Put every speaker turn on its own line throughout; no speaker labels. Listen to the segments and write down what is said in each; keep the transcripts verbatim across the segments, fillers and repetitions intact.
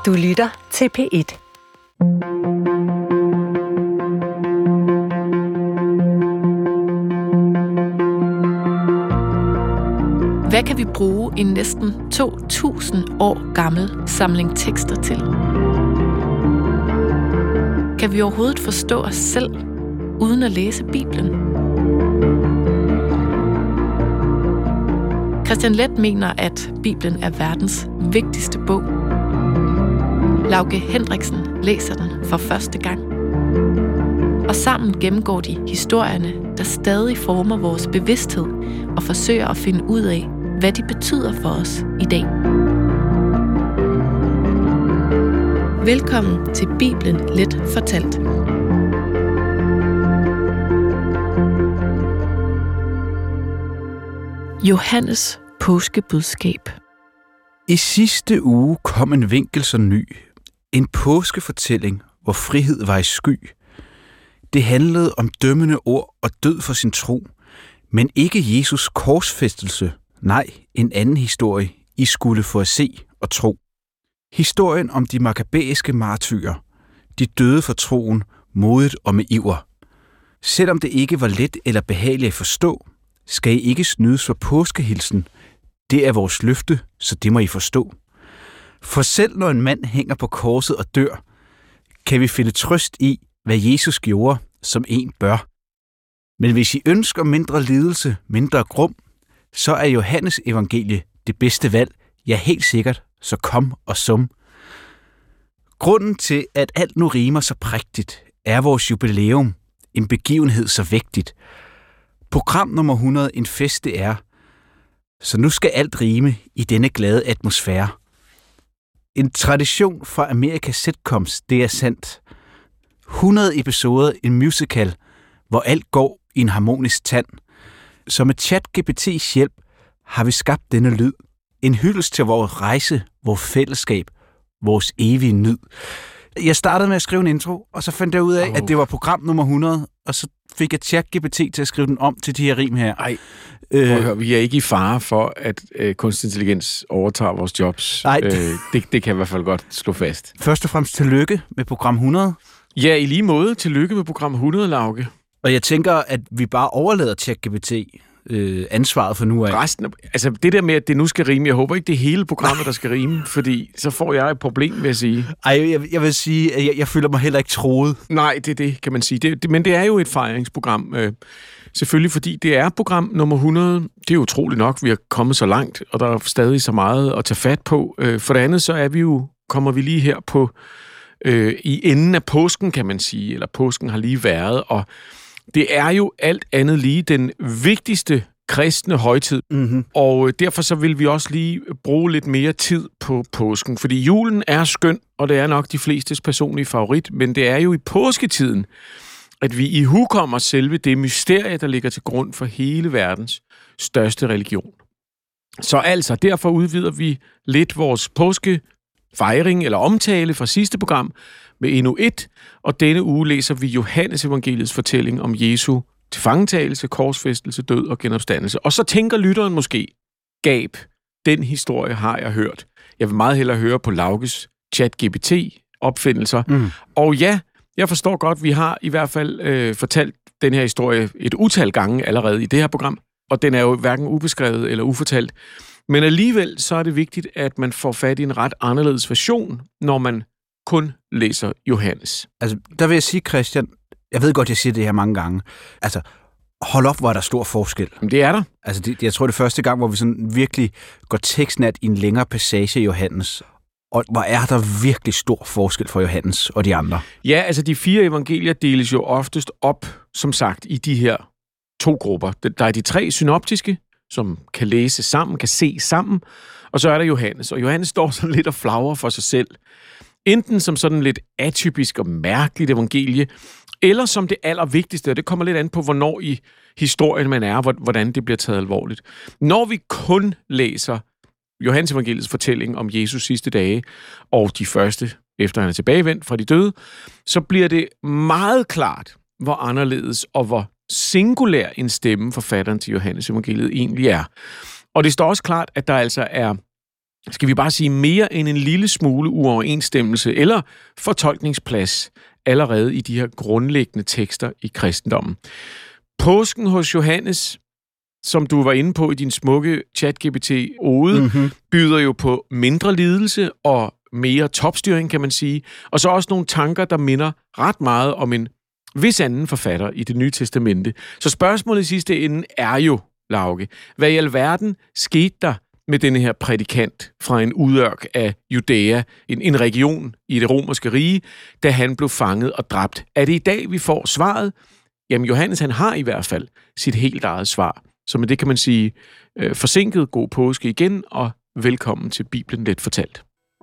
Du lytter til P et.
Hvad kan vi bruge en næsten to tusind år gammel samling tekster til? Kan vi overhovedet forstå os selv, uden at læse Bibelen? Christian Leth mener, at Bibelen er verdens vigtigste bog. Lauke Hendriksen læser den for første gang. Og sammen gennemgår de historierne, der stadig former vores bevidsthed og forsøger at finde ud af, hvad de betyder for os i dag. Velkommen til Bibelen Let fortalt. Johannes påskebudskab.
I sidste uge kom en vinkel så ny. En påskefortælling, hvor frihed var i sky. Det handlede om dømmende ord og død for sin tro, men ikke Jesus korsfæstelse. Nej, en anden historie, I skulle få at se og tro. Historien om de makabæiske martyrer. De døde for troen, modigt og med iver. Selvom det ikke var let eller behageligt at forstå, skal I ikke snydes for påskehilsen. Det er vores løfte, så det må I forstå. For selv når en mand hænger på korset og dør, kan vi finde trøst i, hvad Jesus gjorde, som en bør. Men hvis I ønsker mindre lidelse, mindre grum, så er Johannes evangelie det bedste valg. Ja, helt sikkert, så kom og sum. Grunden til, at alt nu rimer så prægtigt, er vores jubilæum, en begivenhed så vigtigt. Program nummer hundrede, en fest det er, så nu skal alt rime i denne glade atmosfære. En tradition fra Amerikas sitcoms, det er sandt. hundrede episoder, en musical, hvor alt går i en harmonisk tand. Så med ChatGPT's hjælp har vi skabt denne lyd. En hyldest til vores rejse, vores fællesskab, vores evige nyd. Jeg startede med at skrive en intro, og så fandt jeg ud af, oh. at det var program nummer hundrede, og så fik jeg ChatGPT til at skrive den om til de her rim her.
Ej, øh, høre, vi er ikke i fare for, at øh, kunstig intelligens overtager vores jobs. Nej. Øh, det, det kan jeg i hvert fald godt slå fast.
Først og fremmest tillykke med program hundrede.
Ja, i lige måde. Tillykke med program hundrede, Lauke.
Og jeg tænker, at vi bare overlader ChatGPT øh, ansvaret for nu af.
Resten af, altså det der med, at det nu skal rime, jeg håber ikke, det er hele programmet, der skal rime, fordi så får jeg et problem, vil jeg sige.
Ej, jeg, jeg vil sige, at jeg, jeg føler mig heller ikke troet.
Nej, det er det, kan man sige. Det, det, men det er jo et fejringsprogram. Øh, selvfølgelig, fordi det er program nummer hundrede. Det er utroligt nok, vi er kommet så langt, og der er stadig så meget at tage fat på. Øh, for det andet, så er vi jo, kommer vi lige her på øh, i enden af påsken, kan man sige, eller påsken har lige været, og det er jo alt andet lige den vigtigste kristne højtid, mm-hmm. og derfor så vil vi også lige bruge lidt mere tid på påsken, fordi julen er skøn, og det er nok de flestes personlige favorit, men det er jo i påsketiden, at vi ihukommer selve det mysterie, der ligger til grund for hele verdens største religion. Så altså, derfor udvider vi lidt vores påskefejring eller omtale fra sidste program med endnu et, og denne uge læser vi Johannes evangeliets fortælling om Jesu tilfangetagelse, korsfæstelse, død og genopstandelse. Og så tænker lytteren måske, gab, den historie har jeg hørt. Jeg vil meget hellere høre på Laukes ChatGPT-opfindelser. Mm. Og ja, jeg forstår godt, vi har i hvert fald øh, fortalt den her historie et utal gange allerede i det her program, og den er jo hverken ubeskrevet eller ufortalt. Men alligevel så er det vigtigt, at man får fat i en ret anderledes version, når man kun læser Johannes.
Altså, der vil jeg sige, Christian, jeg ved godt, jeg siger det her mange gange. Altså, hold op, hvor er der stor forskel.
Det er der.
Altså, det, jeg tror, det er første gang, hvor vi sådan virkelig går tekstnat i en længere passage i Johannes. Og hvor er der virkelig stor forskel for Johannes og de andre?
Ja, altså de fire evangelier deles jo oftest op, som sagt, i de her to grupper. Der er de tre synoptiske, som kan læse sammen, kan se sammen, og så er der Johannes. Og Johannes står sådan lidt og flagrer for sig selv. Enten som sådan lidt atypisk og mærkeligt evangelie, eller som det allervigtigste, og det kommer lidt an på, hvornår i historien man er, hvordan det bliver taget alvorligt. Når vi kun læser Johannes evangeliets fortælling om Jesus sidste dage, og de første, efter han er tilbagevendt fra de døde, så bliver det meget klart, hvor anderledes og hvor singulær en stemme forfatteren til Johannes evangeliet egentlig er. Og det står også klart, at der altså er skal vi bare sige, mere end en lille smule uoverensstemmelse eller fortolkningsplads allerede i de her grundlæggende tekster i kristendommen. Påsken hos Johannes, som du var inde på i din smukke ChatGPT-ode, mm-hmm. byder jo på mindre lidelse og mere topstyring, kan man sige. Og så også nogle tanker, der minder ret meget om en vis anden forfatter i Det Nye Testamente. Så spørgsmålet i sidste ende er jo, Lauke, hvad i alverden skete der med denne her prædikant fra en udørk af Judæa, en, en region i det romerske rige, da han blev fanget og dræbt? Er det i dag, vi får svaret? Jamen, Johannes, han har i hvert fald sit helt eget svar. Så med det kan man sige, øh, forsinket god påske igen, og velkommen til Bibelen Let Fortalt.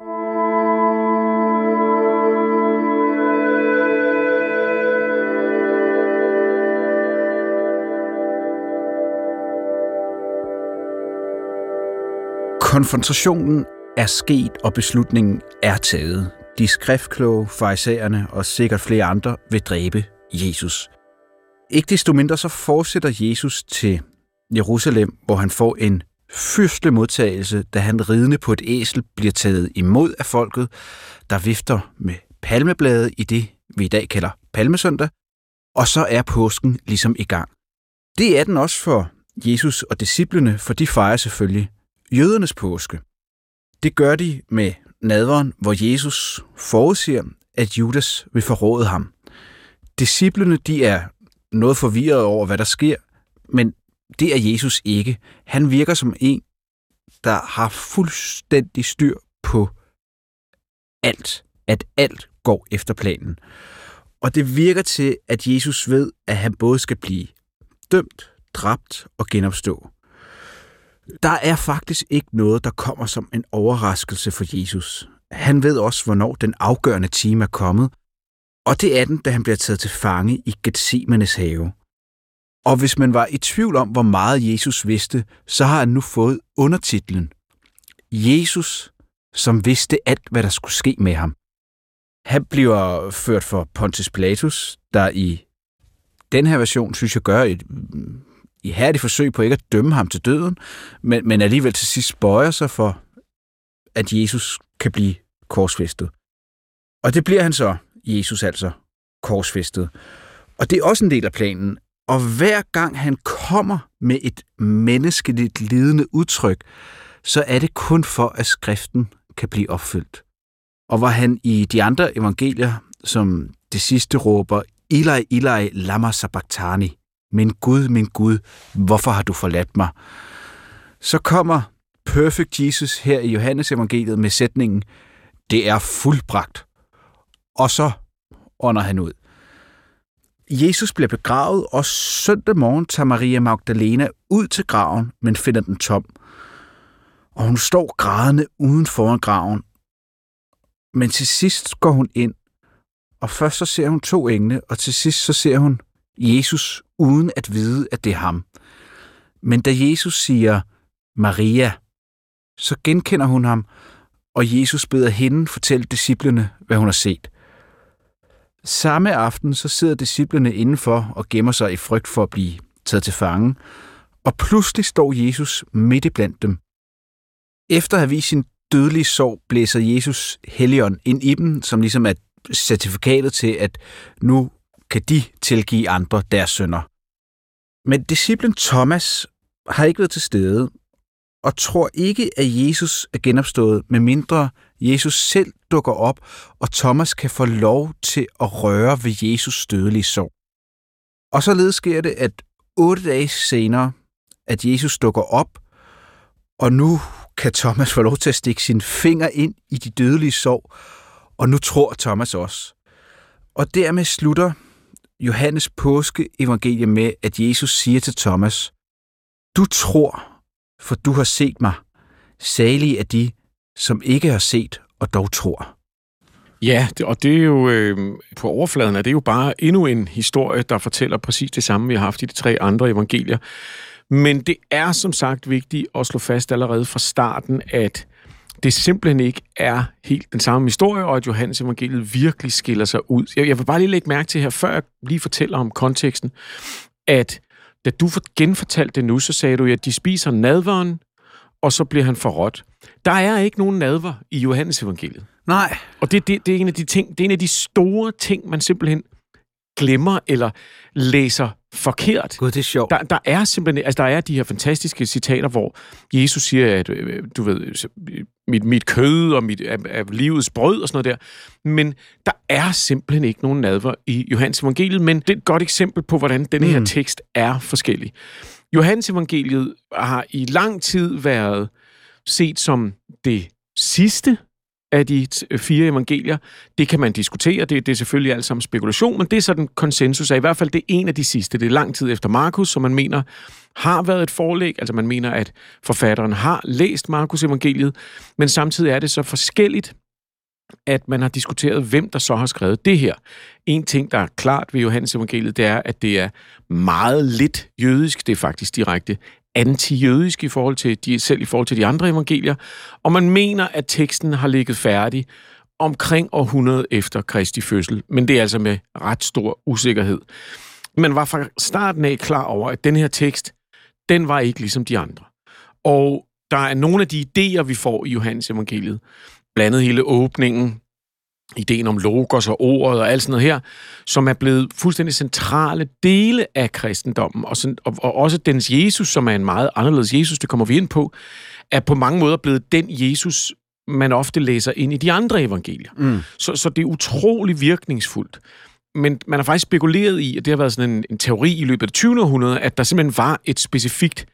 Konfrontationen er sket, og beslutningen er taget. De skriftkloge, farisæerne og sikkert flere andre vil dræbe Jesus. Ikke desto mindre så fortsætter Jesus til Jerusalem, hvor han får en fyrstelig modtagelse, da han ridende på et æsel bliver taget imod af folket, der vifter med palmeblade i det, vi i dag kalder palmesøndag, og så er påsken ligesom i gang. Det er den også for Jesus og disciplene, for de fejrer selvfølgelig jødernes påske. Det gør de med nadveren, hvor Jesus forudsiger, at Judas vil forråde ham. Disciplene, de er noget forvirret over, hvad der sker, men det er Jesus ikke. Han virker som en, der har fuldstændig styr på alt. At alt går efter planen. Og det virker til, at Jesus ved, at han både skal blive dømt, dræbt og genopstå. Der er faktisk ikke noget, der kommer som en overraskelse for Jesus. Han ved også, hvornår den afgørende time er kommet, og det er den, da han bliver taget til fange i Getsemanes have. Og hvis man var i tvivl om, hvor meget Jesus vidste, så har han nu fået undertitlen Jesus, som vidste alt, hvad der skulle ske med ham. Han bliver ført for Pontius Pilatus, der i den her version, synes jeg, gør et ihærdigt forsøg på ikke at dømme ham til døden, men, men alligevel til sidst bøjer sig for, at Jesus kan blive korsfæstet. Og det bliver han så, Jesus altså, korsfæstet. Og det er også en del af planen. Og hver gang han kommer med et menneskeligt lidende udtryk, så er det kun for, at skriften kan blive opfyldt. Og hvor han i de andre evangelier, som det sidste råber, Eli, Eli, lama sabachthani, min Gud, min Gud, hvorfor har du forladt mig? Så kommer Perfect Jesus her i Johannes evangeliet med sætningen, det er fuldbragt. Og så ånder han ud. Jesus bliver begravet, og søndag morgen tager Maria Magdalena ud til graven, men finder den tom. Og hun står grædende uden foran graven. Men til sidst går hun ind, og først så ser hun to engle, og til sidst så ser hun Jesus uden at vide, at det er ham. Men da Jesus siger Maria, så genkender hun ham, og Jesus beder hende fortælle disciplene, hvad hun har set. Samme aften så sidder disciplene indenfor og gemmer sig i frygt for at blive taget til fange, og pludselig står Jesus midt iblandt dem. Efter at have vist sin dødelige sorg, blæser Jesus Helligånd ind i dem, som ligesom er certifikatet til, at nu kan de tilgive andre deres synder. Men disciplen Thomas har ikke været til stede, og tror ikke, at Jesus er genopstået, medmindre Jesus selv dukker op, og Thomas kan få lov til at røre ved Jesus dødelige sorg. Og således sker det, at otte dage senere, at Jesus dukker op, og nu kan Thomas få lov til at stikke sin finger ind i de dødelige sorg, og nu tror Thomas også. Og dermed slutter Johannes påske evangelie med, at Jesus siger til Thomas, du tror, for du har set mig. Salige er de, som ikke har set og dog tror.
Ja, og det er jo øh, på overfladen er det jo bare endnu en historie, der fortæller præcis det samme, vi har haft i de tre andre evangelier. Men det er som sagt vigtigt at slå fast allerede fra starten, at det simpelthen ikke er helt den samme historie, og at Johannes evangeliet virkelig skiller sig ud. Jeg, jeg vil bare lige lægge mærke til her, før jeg lige fortæller om konteksten, at da du genfortalte det nu, så sagde du, at de spiser nadveren, og så bliver han forrådt. Der er ikke nogen nadver i Johannes evangeliet.
Nej.
Og det, det, det er en af de ting, det er en af de store ting, man simpelthen glemmer eller læser forkert.
Gud, det er sjovt.
Der, der er simpelthen, altså der er de her fantastiske citater, hvor Jesus siger, at du ved, mit, mit kød og mit er, er livets brød og sådan noget der. Men der er simpelthen ikke nogen nadver i Johannes evangeliet, men det er et godt eksempel på, hvordan denne her tekst er forskellig. Johannes evangeliet har i lang tid været set som det sidste af de fire evangelier. Det kan man diskutere, det, det er selvfølgelig alt sammen spekulation, men det er sådan konsensus af, i hvert fald det er en af de sidste. Det er lang tid efter Markus, som man mener har været et forlæg, altså man mener, at forfatteren har læst Markus evangeliet, men samtidig er det så forskelligt, at man har diskuteret, hvem der så har skrevet det her. En ting, der er klart ved Johannes evangeliet, det er, at det er meget lidt jødisk. Det er faktisk direkte anti-jødisk i forhold til de, selv i forhold til de andre evangelier. Og man mener, at teksten har ligget færdig omkring århundrede efter Kristi fødsel. Men det er altså med ret stor usikkerhed. Man var fra starten af klar over, at den her tekst, den var ikke ligesom de andre. Og der er nogle af de idéer, vi får i Johannes evangeliet, blandt andet hele åbningen, ideen om logos og ordet og alt sådan noget her, som er blevet fuldstændig centrale dele af kristendommen, og, sådan, og, og også dens Jesus, som er en meget anderledes Jesus, det kommer vi ind på, er på mange måder blevet den Jesus, man ofte læser ind i de andre evangelier. Mm. Så, så det er utrolig virkningsfuldt. Men man har faktisk spekuleret i, at det har været sådan en, en teori i løbet af det tyvende århundrede, at der simpelthen var et specifikt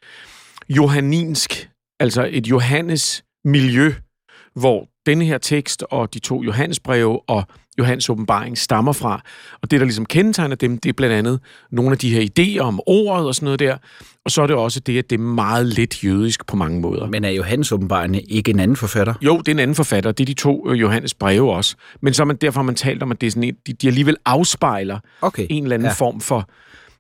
johanninsk, altså et Johannes miljø, hvor denne her tekst og de to Johannesbreve og Johannes åbenbaring stammer fra. Og det, der ligesom kendetegner dem, det er blandt andet nogle af de her idéer om ordet og sådan noget der. Og så er det også det, at det er meget lidt jødisk på mange måder.
Men er Johannes åbenbaring ikke en anden forfatter?
Jo, det er en anden forfatter. Det er de to Johannesbreve også. Men så man, derfor har man talt om, at det er sådan en, de, de alligevel afspejler okay. en eller anden ja. form for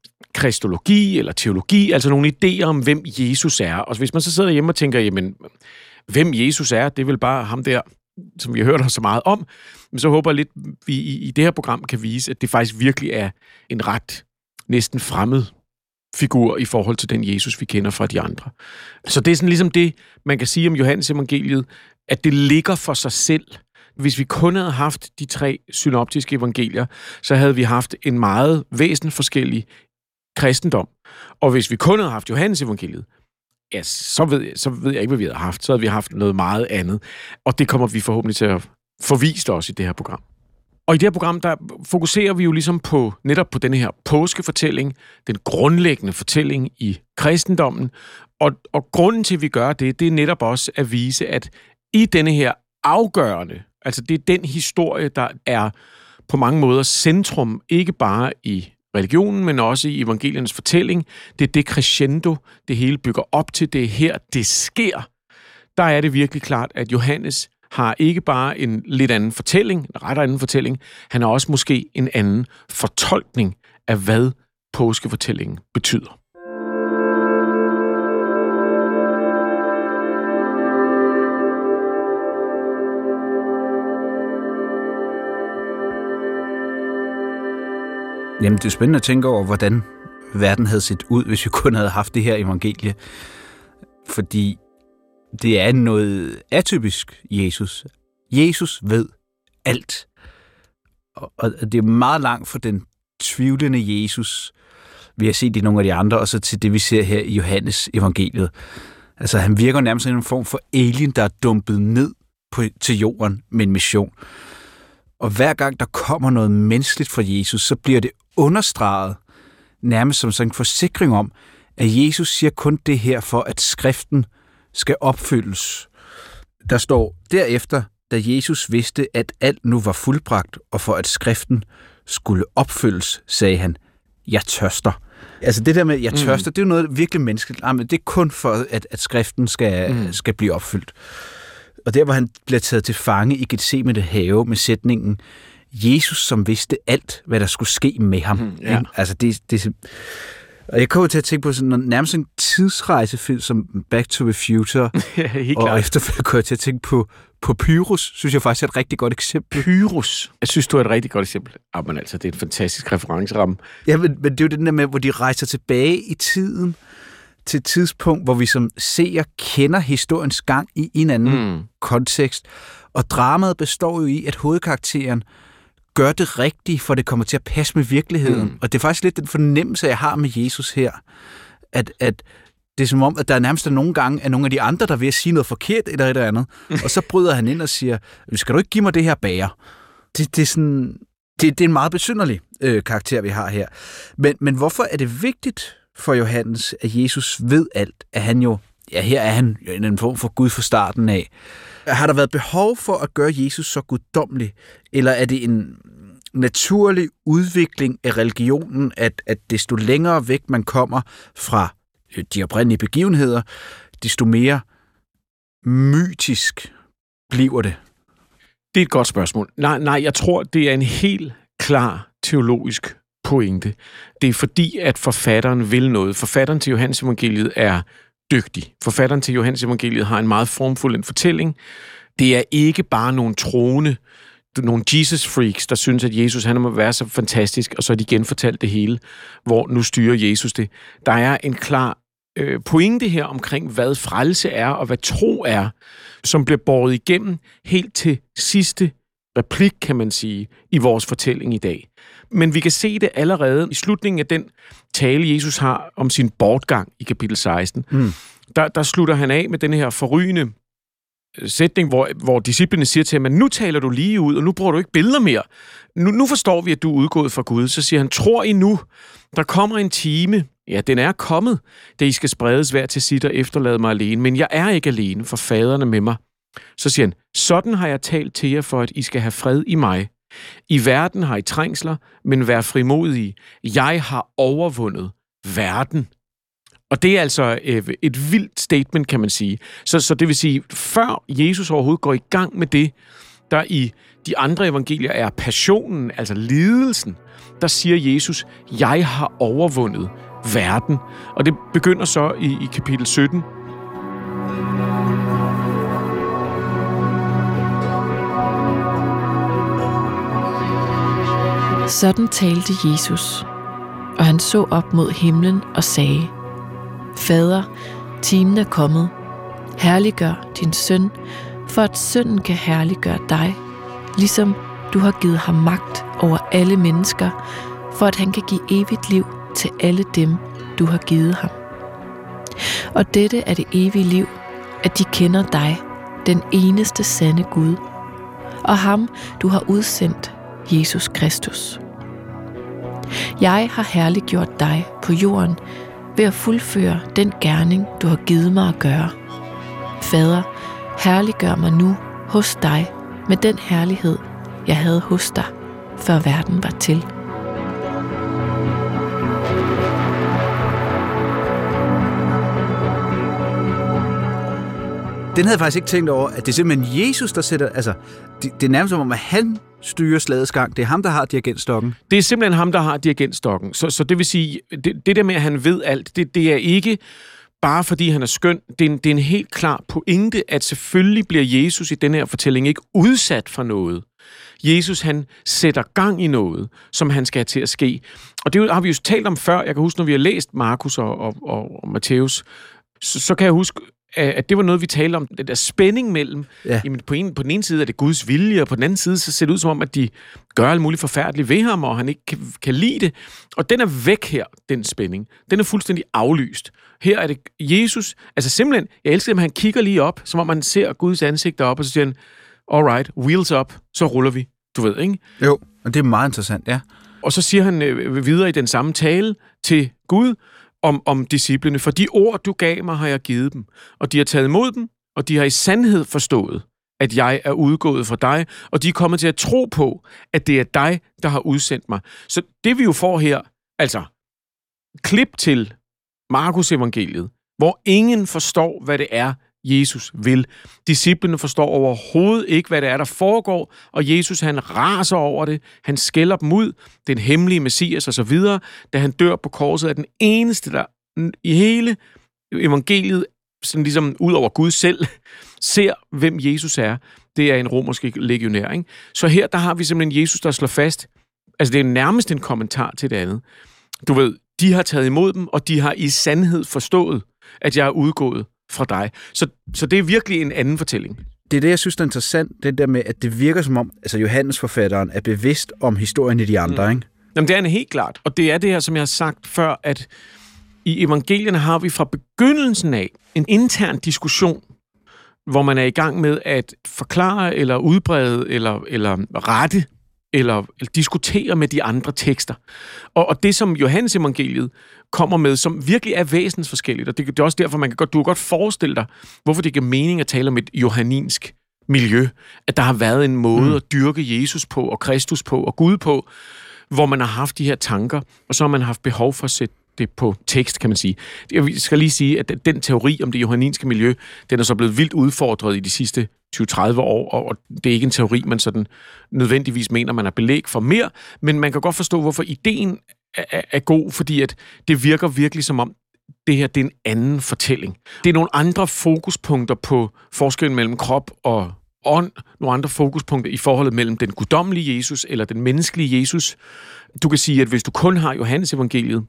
kristologi eller teologi, altså nogle idéer om, hvem Jesus er. Og hvis man så sidder hjemme og tænker, jamen, hvem Jesus er, det er vel bare ham der, som vi har hørt så meget om, men så håber jeg lidt, vi i, i det her program kan vise, at det faktisk virkelig er en ret næsten fremmed figur i forhold til den Jesus, vi kender fra de andre. Så det er sådan ligesom det, man kan sige om Johannes evangeliet, at det ligger for sig selv. Hvis vi kun havde haft de tre synoptiske evangelier, så havde vi haft en meget væsensforskellig kristendom. Og hvis vi kun havde haft Johannes evangeliet, ja, så ved, jeg, så ved jeg ikke, hvad vi havde haft. Så havde vi haft noget meget andet. Og det kommer vi forhåbentlig til at forvise os i det her program. Og i det her program, der fokuserer vi jo ligesom på, netop på denne her påskefortælling, den grundlæggende fortælling i kristendommen. Og, og grunden til, at vi gør det, det er netop også at vise, at i denne her afgørende, altså det er den historie, der er på mange måder centrum, ikke bare i religionen, men også i evangeliernes fortælling. Det er det crescendo, det hele bygger op til. Det er her, det sker. Der er det virkelig klart, at Johannes har ikke bare en lidt anden fortælling, en ret anden fortælling, han har også måske en anden fortolkning af, hvad påskefortællingen betyder.
Jamen, det er spændende at tænke over, hvordan verden havde set ud, hvis vi kun havde haft det her evangelie. Fordi det er noget atypisk Jesus. Jesus ved alt. Og det er meget langt fra den tvivlende Jesus, vi har set i nogle af de andre, og så til det, vi ser her i Johannes evangeliet. Altså, han virker nærmest som en form for alien, der er dumpet ned på, til jorden med en mission. Og hver gang der kommer noget menneskeligt fra Jesus, så bliver det understreget nærmest som sådan en forsikring om, at Jesus siger kun det her for, at skriften skal opfyldes. Der står derefter, da Jesus vidste, at alt nu var fuldbragt, og for at skriften skulle opfyldes, sagde han, jeg tørster. Altså det der med, jeg tørster, mm. det er jo noget virkelig menneskeligt. Jamen, det er kun for, at, at skriften skal, mm. skal blive opfyldt. Og der, hvor han bliver taget til fange i Getsemane have med sætningen, Jesus, som vidste alt, hvad der skulle ske med ham. Mm, ja. Altså det, det, og jeg kommer til at tænke på sådan en, nærmest en tidsrejsefilm som Back to the Future.
Ja,
og efterfølgende kommer jeg til at tænke på, på Pyrus, synes jeg faktisk er et rigtig godt eksempel.
Pyrus? Jeg synes, du er et rigtig godt eksempel. Ja, men altså, det er en fantastisk referenceramme.
Ja, men, men det er jo den der med, hvor de rejser tilbage i tiden til et tidspunkt, hvor vi som seer kender historiens gang i en anden mm. kontekst. Og dramaet består jo i, at hovedkarakteren gør det rigtige, for det kommer til at passe med virkeligheden. Mm. Og det er faktisk lidt den fornemmelse, jeg har med Jesus her, at, at det er som om, at der nærmest er nogle gange er nogle af de andre, der er ved at sige noget forkert eller et eller andet. Og så bryder han ind og siger, skal du ikke give mig det her bager? Det, det, er, sådan, det, det er en meget besynderlig øh, karakter, vi har her. Men, men hvorfor er det vigtigt for Johannes, at Jesus ved alt? At han jo, ja, her er han jo en form for Gud fra starten af. Har der været behov for at gøre Jesus så guddommelig? Eller er det en naturlig udvikling af religionen, at, at desto længere væk man kommer fra de oprindelige begivenheder, desto mere mytisk bliver det?
Det er et godt spørgsmål. Nej, nej, jeg tror, det er en helt klar teologisk pointe. Det er fordi, at forfatteren vil noget. Forfatteren til Johannes evangeliet er dygtig. Forfatteren til Johannes evangeliet har en meget formfuld en fortælling. Det er ikke bare nogle troende, nogle Jesus-freaks, der synes, at Jesus han må være så fantastisk, og så har de genfortalt det hele, hvor nu styrer Jesus det. Der er en klar øh, pointe her omkring, hvad frelse er, og hvad tro er, som bliver båret igennem helt til sidste replik, kan man sige, i vores fortælling i dag. Men vi kan se det allerede i slutningen af den tale, Jesus har om sin bortgang i kapitel seksten. Mm. Der, der slutter han af med den her forrygende sætning, hvor, hvor disciplene siger til ham, at nu taler du lige ud, og nu bruger du ikke billeder mere. Nu, nu forstår vi, at du er udgået fra Gud. Så siger han, tror I nu, der kommer en time, ja, den er kommet, da I skal spredes hver til sit og efterlade mig alene, men jeg er ikke alene, for faderen er med mig. Så siger han, sådan har jeg talt til jer for, at I skal have fred i mig. I verden har I trængsler, men vær frimodige. Jeg har overvundet verden. Og det er altså et vildt statement, kan man sige. Så, så det vil sige, før Jesus overhovedet går i gang med det, der i de andre evangelier er passionen, altså lidelsen, der siger Jesus, jeg har overvundet verden. Og det begynder så i, i kapitel sytten.
Sådan talte Jesus, og han så op mod himlen og sagde, Fader, timen er kommet. Herliggør din søn, for at sønnen kan herliggøre dig, ligesom du har givet ham magt over alle mennesker, for at han kan give evigt liv til alle dem, du har givet ham. Og dette er det evige liv, at de kender dig, den eneste sande Gud, og ham, du har udsendt, Jesus Kristus. Jeg har herliggjort dig på jorden ved at fuldføre den gerning, du har givet mig at gøre. Fader, herliggør mig nu hos dig med den herlighed, jeg havde hos dig, før verden var til.
Den havde jeg faktisk ikke tænkt over, at det er simpelthen Jesus, der sætter... Altså, det, det er nærmest som om, at han styrer slagets gang. Det er ham, der har dirigentstokken.
Det er simpelthen ham, der har dirigentstokken. Så, så det vil sige, det, det der med, at han ved alt, det, det er ikke bare fordi han er skøn. Det er, en, det er en helt klar pointe, at selvfølgelig bliver Jesus i den her fortælling ikke udsat for noget. Jesus, han sætter gang i noget, som han skal have til at ske. Og det har vi jo talt om før. Jeg kan huske, når vi har læst Markus og, og, og, og Matthæus, så, så kan jeg huske, at det var noget, vi talte om, den der spænding mellem, ja. jamen, på, en, på den ene side er det Guds vilje, og på den anden side, så ser det ud som om, at de gør alt muligt forfærdeligt ved ham, og han ikke kan, kan lide det. Og den er væk her, den spænding. Den er fuldstændig aflyst. Her er det Jesus, altså simpelthen, jeg elsker at han kigger lige op, som om man ser Guds ansigt deroppe, og så siger han, alright, wheels up, så ruller vi. Du ved, ikke?
Jo, og det er meget interessant, ja.
Og så siger han øh, videre i den samme tale til Gud, Om, om disciplene, for de ord, du gav mig, har jeg givet dem, og de har taget imod dem, og de har i sandhed forstået, at jeg er udgået fra dig, og de er kommet til at tro på, at det er dig, der har udsendt mig. Så det vi jo får her, altså klip til Markus evangeliet, hvor ingen forstår, hvad det er, Jesus vil. Disciplene forstår overhovedet ikke, hvad det er, der foregår, og Jesus, han raser over det. Han skælder dem ud, den hemmelige Messias og så videre. Da han dør på korset, er den eneste, der i hele evangeliet, sådan ligesom ud over Gud selv, ser, hvem Jesus er. Det er en romersk legionær, ikke? Så her, der har vi simpelthen Jesus, der slår fast, altså det er nærmest en kommentar til det andet. Du ved, de har taget imod dem, og de har i sandhed forstået. at jeg er udgået fra dig. Så, så det er virkelig en anden fortælling.
Det er det, jeg synes er interessant, det der med, at det virker som om, altså Johannes forfatteren er bevidst om historien i de andre, mm. ikke?
Jamen, det er han helt klart. Og det er det her, som jeg har sagt før, at i evangelierne har vi fra begyndelsen af en intern diskussion, hvor man er i gang med at forklare, eller udbrede, eller, eller rette, eller, eller diskutere med de andre tekster. Og, og det, som Johannes evangeliet kommer med, som virkelig er væsensforskelligt, og det, det er også derfor, man kan godt, du kan godt forestille dig, hvorfor det giver mening at tale om et johanninsk miljø, at der har været en måde mm. at dyrke Jesus på, og Kristus på, og Gud på, hvor man har haft de her tanker, og så har man haft behov for at sætte det på tekst, kan man sige. Jeg skal lige sige, at den teori om det johanninske miljø, den er så blevet vildt udfordret i de sidste tyve til tredive år, og det er ikke en teori, man sådan nødvendigvis mener, man har belæg for mere, men man kan godt forstå, hvorfor ideen er, er god, fordi at det virker virkelig som om, det her det er en anden fortælling. Det er nogle andre fokuspunkter på forskellen mellem krop og ånd, nogle andre fokuspunkter i forholdet mellem den guddommelige Jesus eller den menneskelige Jesus. Du kan sige, at hvis du kun har Johannes evangeliet,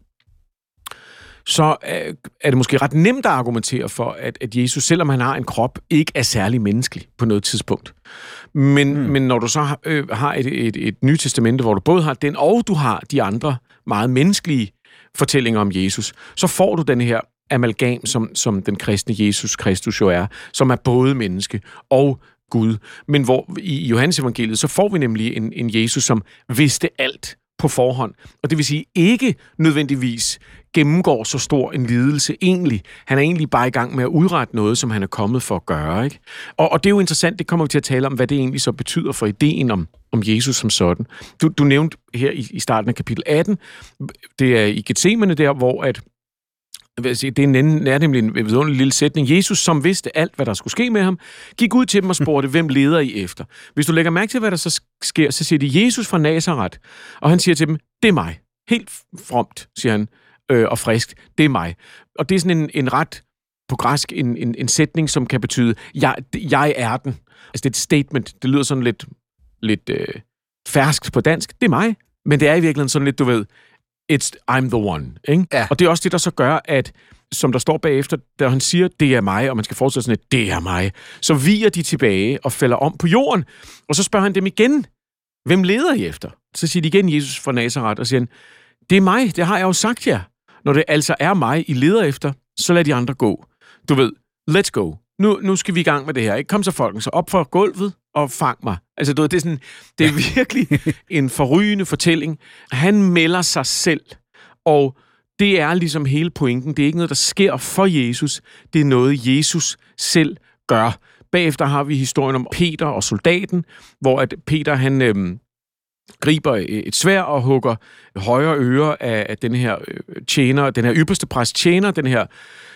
så er det måske ret nemt at argumentere for, at, at Jesus, selvom han har en krop, ikke er særlig menneskelig på noget tidspunkt. Men, mm. men når du så har, øh, har et, et, et nyt testamente, hvor du både har den, og du har de andre meget menneskelige fortællinger om Jesus, så får du den her amalgam, som, som den kristne Jesus Kristus jo er, som er både menneske og Gud. Men hvor i Johannes evangeliet, så får vi nemlig en, en Jesus, som vidste alt på forhånd. Og det vil sige, ikke nødvendigvis gennemgår så stor en lidelse egentlig. Han er egentlig bare i gang med at udrette noget, som han er kommet for at gøre. Ikke? Og, og det er jo interessant, det kommer vi til at tale om, hvad det egentlig så betyder for ideen om, om Jesus som sådan. Du, du nævnte her i, i starten af kapitel atten, det er i Getsemane der, hvor at det er nemlig en vidunderlig lille sætning. Jesus, som vidste alt, hvad der skulle ske med ham, gik ud til dem og spurgte, hvem leder I efter? Hvis du lægger mærke til, hvad der så sker, så siger de, Jesus fra Nazaret. Og han siger til dem, det er mig. Helt fromt, siger han, øh, og frisk. Det er mig. Og det er sådan en, en ret, på græsk, en, en, en sætning, som kan betyde, jeg, jeg er den. Altså det er et statement. Det lyder sådan lidt, lidt øh, ferskt på dansk. Det er mig. Men det er i virkeligheden sådan lidt, du ved, It's I'm the one. Ikke? Ja. Og det er også det, der så gør, at, som der står bagefter, da han siger, det er mig, og man skal fortsætte sådan et, det er mig, så viger de tilbage og falder om på jorden. Og så spørger han dem igen, hvem leder I efter? Så siger de igen Jesus fra Nazaret, og siger han, det er mig, det har jeg jo sagt jer. Når det altså er mig, I leder efter, så lad de andre gå. Du ved, let's go. Nu, nu skal vi i gang med det her. Ikke? Kom så folken, så op fra gulvet og fang mig. Altså, du ved, det er, sådan, det er virkelig en forrygende fortælling. Han melder sig selv, og det er ligesom hele pointen. Det er ikke noget, der sker for Jesus. Det er noget, Jesus selv gør. Bagefter har vi historien om Peter og soldaten, hvor at Peter, han øhm, griber et sværd og hugger højre øre af, af den her tjener, den her ypperste præst tjener, den her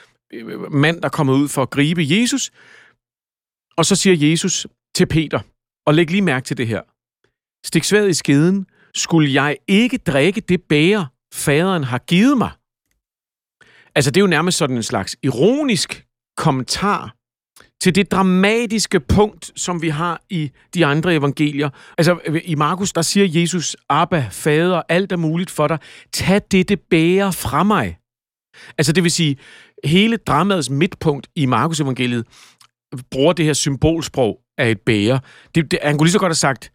mand, der kommer ud for at gribe Jesus. Og så siger Jesus til Peter, og læg lige mærke til det her. Stik sværdet i skeden, skulle jeg ikke drikke det bæger, faderen har givet mig? Altså, det er jo nærmest sådan en slags ironisk kommentar til det dramatiske punkt, som vi har i de andre evangelier. Altså, i Markus, der siger Jesus, Abba, fader, alt er muligt for dig. Tag dette bæger fra mig. Altså, det vil sige, hele dramaets midtpunkt i Markus evangeliet bruger det her symbolsprog af et bæger. Det, det, han kunne lige så godt have sagt,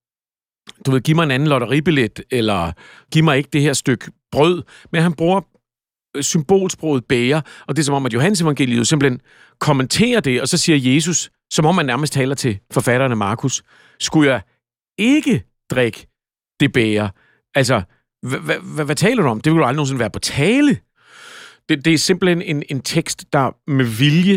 du ved, giv mig en anden lotteribillet, eller giv mig ikke det her stykke brød, men han bruger symbolsproget bæger, og det er som om, at Johannes evangeliet jo simpelthen kommenterer det, og så siger Jesus, som om man nærmest taler til forfatteren af Markus, skulle jeg ikke drikke det bæger? Altså, hvad taler du om? Det vil jo aldrig nogensinde være på tale. Det, det er simpelthen en, en tekst, der med vilje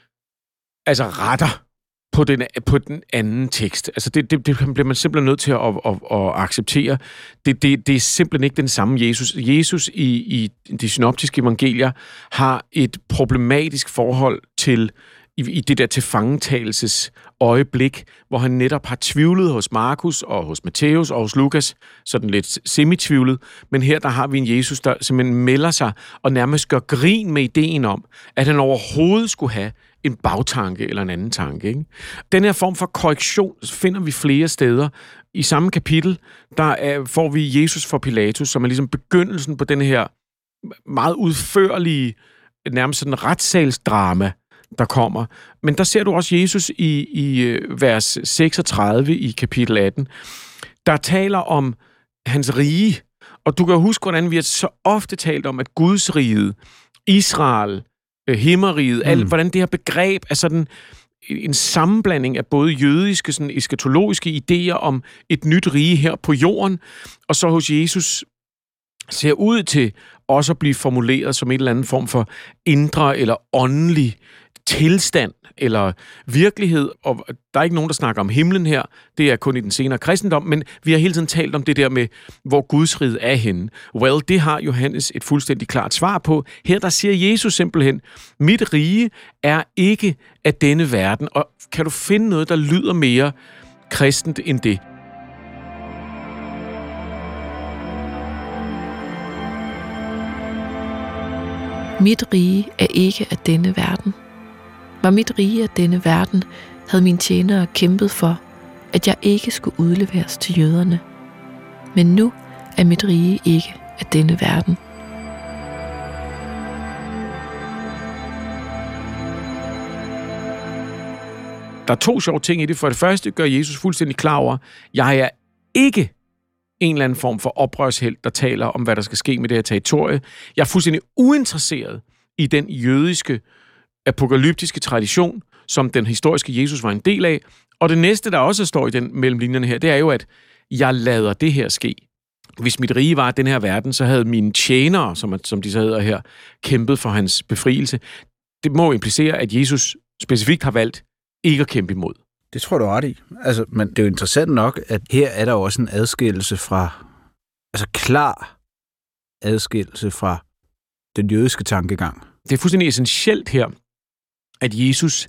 altså retter på den, på den anden tekst. Altså det, det, det bliver man simpelthen nødt til at, at, at, at acceptere. Det, det, det er simpelthen ikke den samme Jesus. Jesus i, i de synoptiske evangelier har et problematisk forhold til i, i det der tilfangetagelses øjeblik, hvor han netop har tvivlet hos Markus og hos Matthæus og hos Lukas, sådan lidt semi-tvivlet, men her der har vi en Jesus, der simpelthen melder sig og nærmest gør grin med ideen om, at han overhovedet skulle have en bagtanke eller en anden tanke. Ikke? Den her form for korrektion finder vi flere steder. I samme kapitel, der er, får vi Jesus for Pilatus, som er ligesom begyndelsen på den her meget udførlige nærmest sådan retssalsdrama, der kommer. Men der ser du også Jesus i, i vers seksogtredive i kapitel atten, der taler om hans rige. Og du kan huske, hvordan vi har så ofte talt om, at Guds rige, Israel, himmeriget, mm. alt, hvordan det her begreb er sådan en sammenblanding af både jødiske, sådan eskatologiske idéer om et nyt rige her på jorden, og så hos Jesus ser ud til også at blive formuleret som en eller anden form for indre eller åndelig tilstand eller virkelighed. Og der er ikke nogen, der snakker om himlen her. Det er kun i den senere kristendom, men vi har hele tiden talt om det der med, hvor Guds rige er henne. Well, det har Johannes et fuldstændig klart svar på. Her der siger Jesus simpelthen, mit rige er ikke af denne verden. Og kan du finde noget, der lyder mere kristent end det?
Mit rige er ikke af denne verden. Var mit rige af denne verden, havde mine tjenere kæmpet for, at jeg ikke skulle udleveres til jøderne. Men nu er mit rige ikke af denne verden.
Der er to sjove ting i det. For det første gør Jesus fuldstændig klar over, jeg er ikke en eller anden form for oprørshelt, der taler om, hvad der skal ske med det her territorie. Jeg er fuldstændig uinteresseret i den jødiske, apokalyptiske tradition, som den historiske Jesus var en del af. Og det næste, der også står i den mellemlinjerne her, det er jo, at jeg lader det her ske. Hvis mit rige var den her verden, så havde mine tjenere, som, som de så hedder her, kæmpet for hans befrielse. Det må implicere, at Jesus specifikt har valgt ikke at kæmpe imod.
Det tror du ret i. Altså, men det er jo interessant nok, at her er der også en adskillelse fra, altså klar adskillelse fra den jødiske tankegang.
Det er fuldstændig essentielt her, at Jesus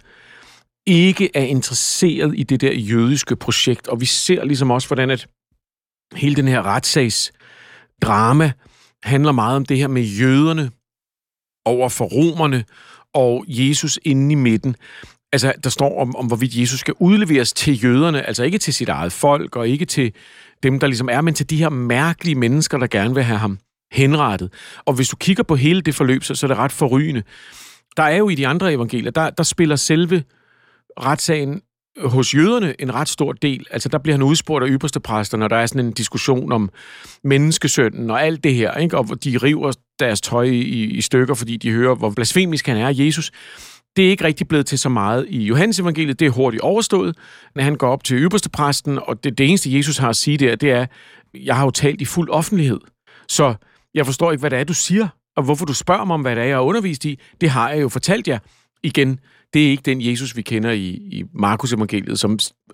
ikke er interesseret i det der jødiske projekt, og vi ser ligesom også, hvordan at hele den her retssagsdrama handler meget om det her med jøderne over for romerne, og Jesus inde i midten. Altså, der står om, om, hvorvidt Jesus skal udleveres til jøderne, altså ikke til sit eget folk, og ikke til dem, der ligesom er, men til de her mærkelige mennesker, der gerne vil have ham henrettet. Og hvis du kigger på hele det forløb, så, så er det ret forrygende. Der er jo i de andre evangelier, der, der spiller selve retssagen hos jøderne en ret stor del. Altså, der bliver han udspurgt af ypperstepræster, når der er sådan en diskussion om menneskesønnen og alt det her, ikke? Og de river deres tøj i, i stykker, fordi de hører, hvor blasfemisk han er, Jesus. Det er ikke rigtig blevet til så meget i Johannes evangeliet. Det er hurtigt overstået, når han går op til ypperstepræsten, og det, det eneste, Jesus har at sige der, det er, jeg har jo talt i fuld offentlighed, så jeg forstår ikke, hvad det er, du siger, og hvorfor du spørger mig om, hvad det er, jeg har undervist i. Det har jeg jo fortalt jer. Igen, det er ikke den Jesus, vi kender i, i Markus evangeliet, som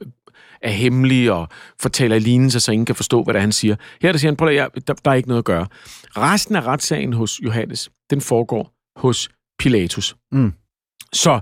er hemmelig og fortæller lignelser, så ingen kan forstå, hvad det er, han siger. Her der siger han, prøv at, ja, der, der er ikke noget at gøre. Resten af retssagen hos Johannes, den foregår hos Pilatus.
Mm.
Så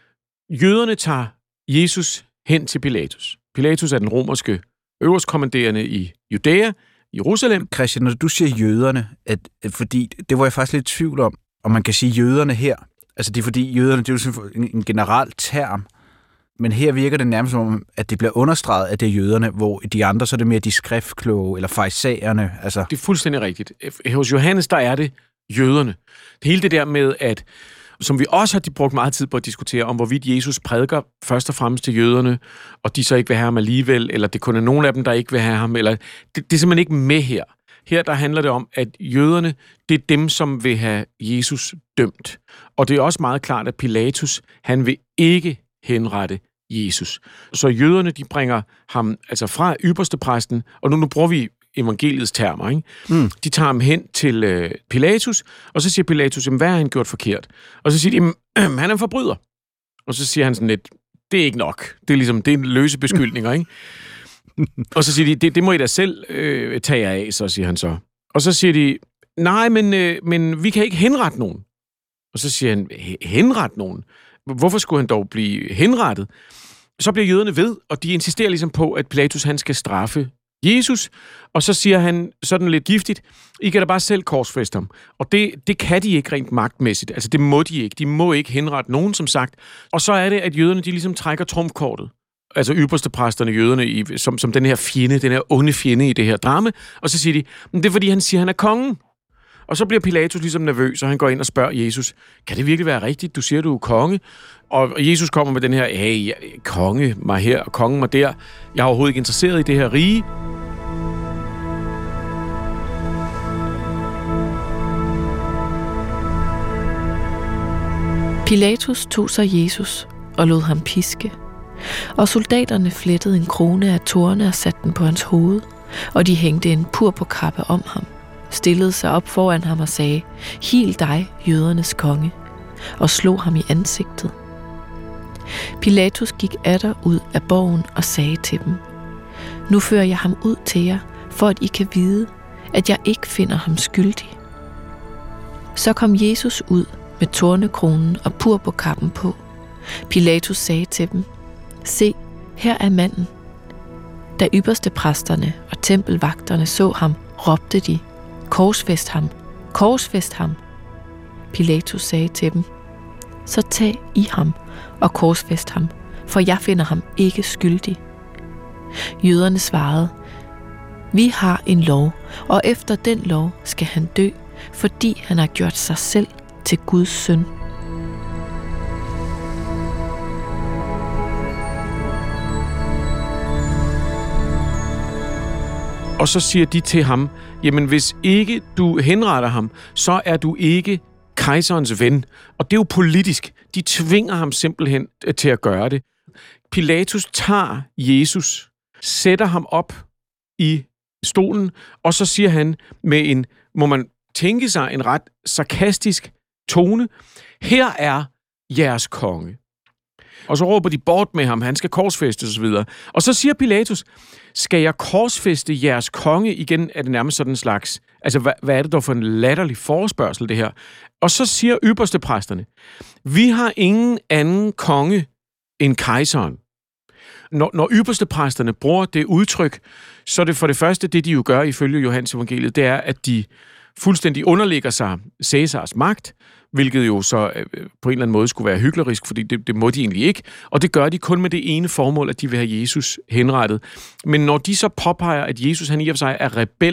jøderne tager Jesus hen til Pilatus. Pilatus er den romerske øverstkommanderende i Judæa, Jerusalem.
Christian, når du siger jøderne, at, at fordi det var jeg faktisk lidt i tvivl om, om man kan sige jøderne her. Altså det er fordi jøderne, det er jo sådan en, en generel term, men her virker det nærmest som, at det bliver understreget, at det er jøderne, hvor de andre, så er det mere de skriftkloge eller farisæerne. Altså.
Det er fuldstændig rigtigt. Hos Johannes, der er det jøderne. Det hele det der med, at som vi også har brugt meget tid på at diskutere, om hvorvidt Jesus prædiker først og fremmest til jøderne, og de så ikke vil have ham alligevel, eller det kun er nogen af dem, der ikke vil have ham, eller det, det er simpelthen ikke med her. Her der handler det om, at jøderne, det er dem, som vil have Jesus dømt. Og det er også meget klart, at Pilatus, han vil ikke henrette Jesus. Så jøderne, de bringer ham altså fra ypperstepræsten, og nu, nu bruger vi evangeliets termer, ikke? Mm. De tager ham hen til øh, Pilatus, og så siger Pilatus, jamen, hvad har han gjort forkert? Og så siger de, jamen, øh, han er en forbryder. Og så siger han sådan lidt, det er ikke nok. Det er ligesom, det er en løse beskyldninger, ikke? Og så siger de, det, det må I da selv øh, tage jer af, så siger han så. Og så siger de, nej, men, øh, men vi kan ikke henrette nogen. Og så siger han, henrette nogen? Hvorfor skulle han dog blive henrettet? Så bliver jøderne ved, og de insisterer ligesom på, at Pilatus han skal straffe Jesus, og så siger han sådan lidt giftigt, I kan da bare selv korsfæste ham. Og det, det kan de ikke rent magtmæssigt. Altså det må de ikke. De må ikke henrette nogen, som sagt. Og så er det, at jøderne de ligesom trækker trumfkortet. Altså ypperstepræsterne, jøderne, i, som, som den her fjende, den her onde fjende i det her drama. Og så siger de, det er fordi, han siger, han er kongen. Og så bliver Pilatus ligesom nervøs, og han går ind og spørger Jesus, kan det virkelig være rigtigt? Du siger, du er konge. Og Jesus kommer med den her, hey, konge mig her, og kongen mig der. Jeg er overhovedet ikke interesseret i det her rige.
Pilatus tog så Jesus og lod ham piske, og soldaterne flettede en krone af torne og satte den på hans hoved, og de hængte en purpurkappe om ham, stillede sig op foran ham og sagde, hil dig, jødernes konge, og slog ham i ansigtet. Pilatus gik atter ud af borgen og sagde til dem, nu fører jeg ham ud til jer, for at I kan vide, at jeg ikke finder ham skyldig. Så kom Jesus ud med tornekronen og purpurkappen på. Pilatus sagde til dem, se, her er manden. Da ypperstepræsterne og tempelvagterne så ham, råbte de, korsfæst ham, korsfæst ham. Pilatus sagde til dem, så tag I ham og korsfæst ham, for jeg finder ham ikke skyldig. Jøderne svarede, vi har en lov, og efter den lov skal han dø, fordi han har gjort sig selv til Guds søn.
Og så siger de til ham, jamen hvis ikke du henretter ham, så er du ikke kejserens ven. Og det er jo politisk. De tvinger ham simpelthen til at gøre det. Pilatus tager Jesus, sætter ham op i stolen, og så siger han med en, må man tænke sig, en ret sarkastisk tone, her er jeres konge. Og så råber de bort med ham, han skal korsfæstes og så videre. Og så siger Pilatus, skal jeg korsfæste jeres konge? Igen er det nærmest sådan en slags, altså hvad, hvad er det dog for en latterlig forespørgsel det her? Og så siger ypperstepræsterne, vi har ingen anden konge end kejseren. Når, når ypperstepræsterne bruger det udtryk, så er det for det første, det de jo gør ifølge Johannes evangeliet, det er, at de fuldstændig underlægger sig Cæsars magt, hvilket jo så øh, på en eller anden måde skulle være hyklerisk, fordi det, det må de egentlig ikke. Og det gør de kun med det ene formål, at de vil have Jesus henrettet. Men når de så påpeger, at Jesus han i og for sig er rebel,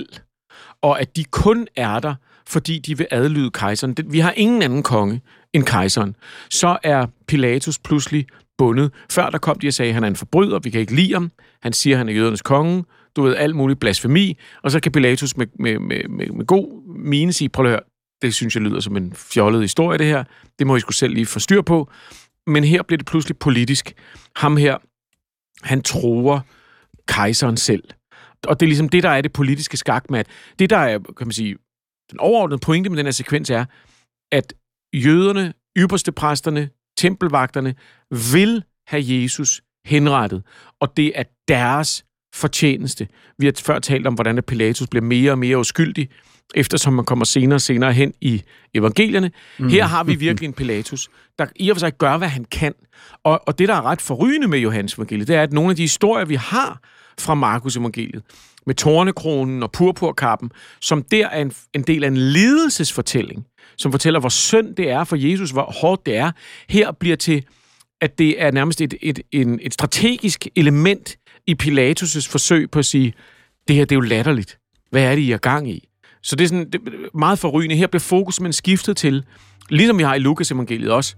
og at de kun er der, fordi de vil adlyde kejseren, det, vi har ingen anden konge end kejseren, så er Pilatus pludselig bundet. Før der kom de og sagde, at han er en forbryder, vi kan ikke lide ham. Han siger, at han er jødernes konge. Du ved, alt muligt blasfemi. Og så kan Pilatus med, med, med, med, med god mine sige, prøv at høre, det synes jeg lyder som en fjollet historie, det her. Det må I sgu selv lige få styr på. Men her bliver det pludselig politisk. Ham her, han truer kejseren selv. Og det er ligesom det, der er det politiske skakmat. Det, der er, kan man sige, den overordnede pointe med den her sekvens er, at jøderne, ypperstepræsterne, tempelvagterne vil have Jesus henrettet. Og det er deres fortjeneste. Vi har før talt om, hvordan Pilatus bliver mere og mere uskyldig, eftersom man kommer senere og senere hen i evangelierne. Mm. Her har vi virkelig en Pilatus, der i og for sig gør, hvad han kan. Og, og det, der er ret forrygende med Johannes evangeliet, det er, at nogle af de historier, vi har fra Markus evangeliet, med tornekronen og purpurkappen, som der er en, en del af en lidelsesfortælling, som fortæller, hvor synd det er for Jesus, hvor hårdt det er. Her bliver til, at det er nærmest et, et, et, et strategisk element i Pilatus' forsøg på at sige, det her det er jo latterligt. Hvad er det, I er gang i? Så det er sådan det er meget forrygende. Her bliver fokus men skiftet til, ligesom vi har i Lukas evangeliet også,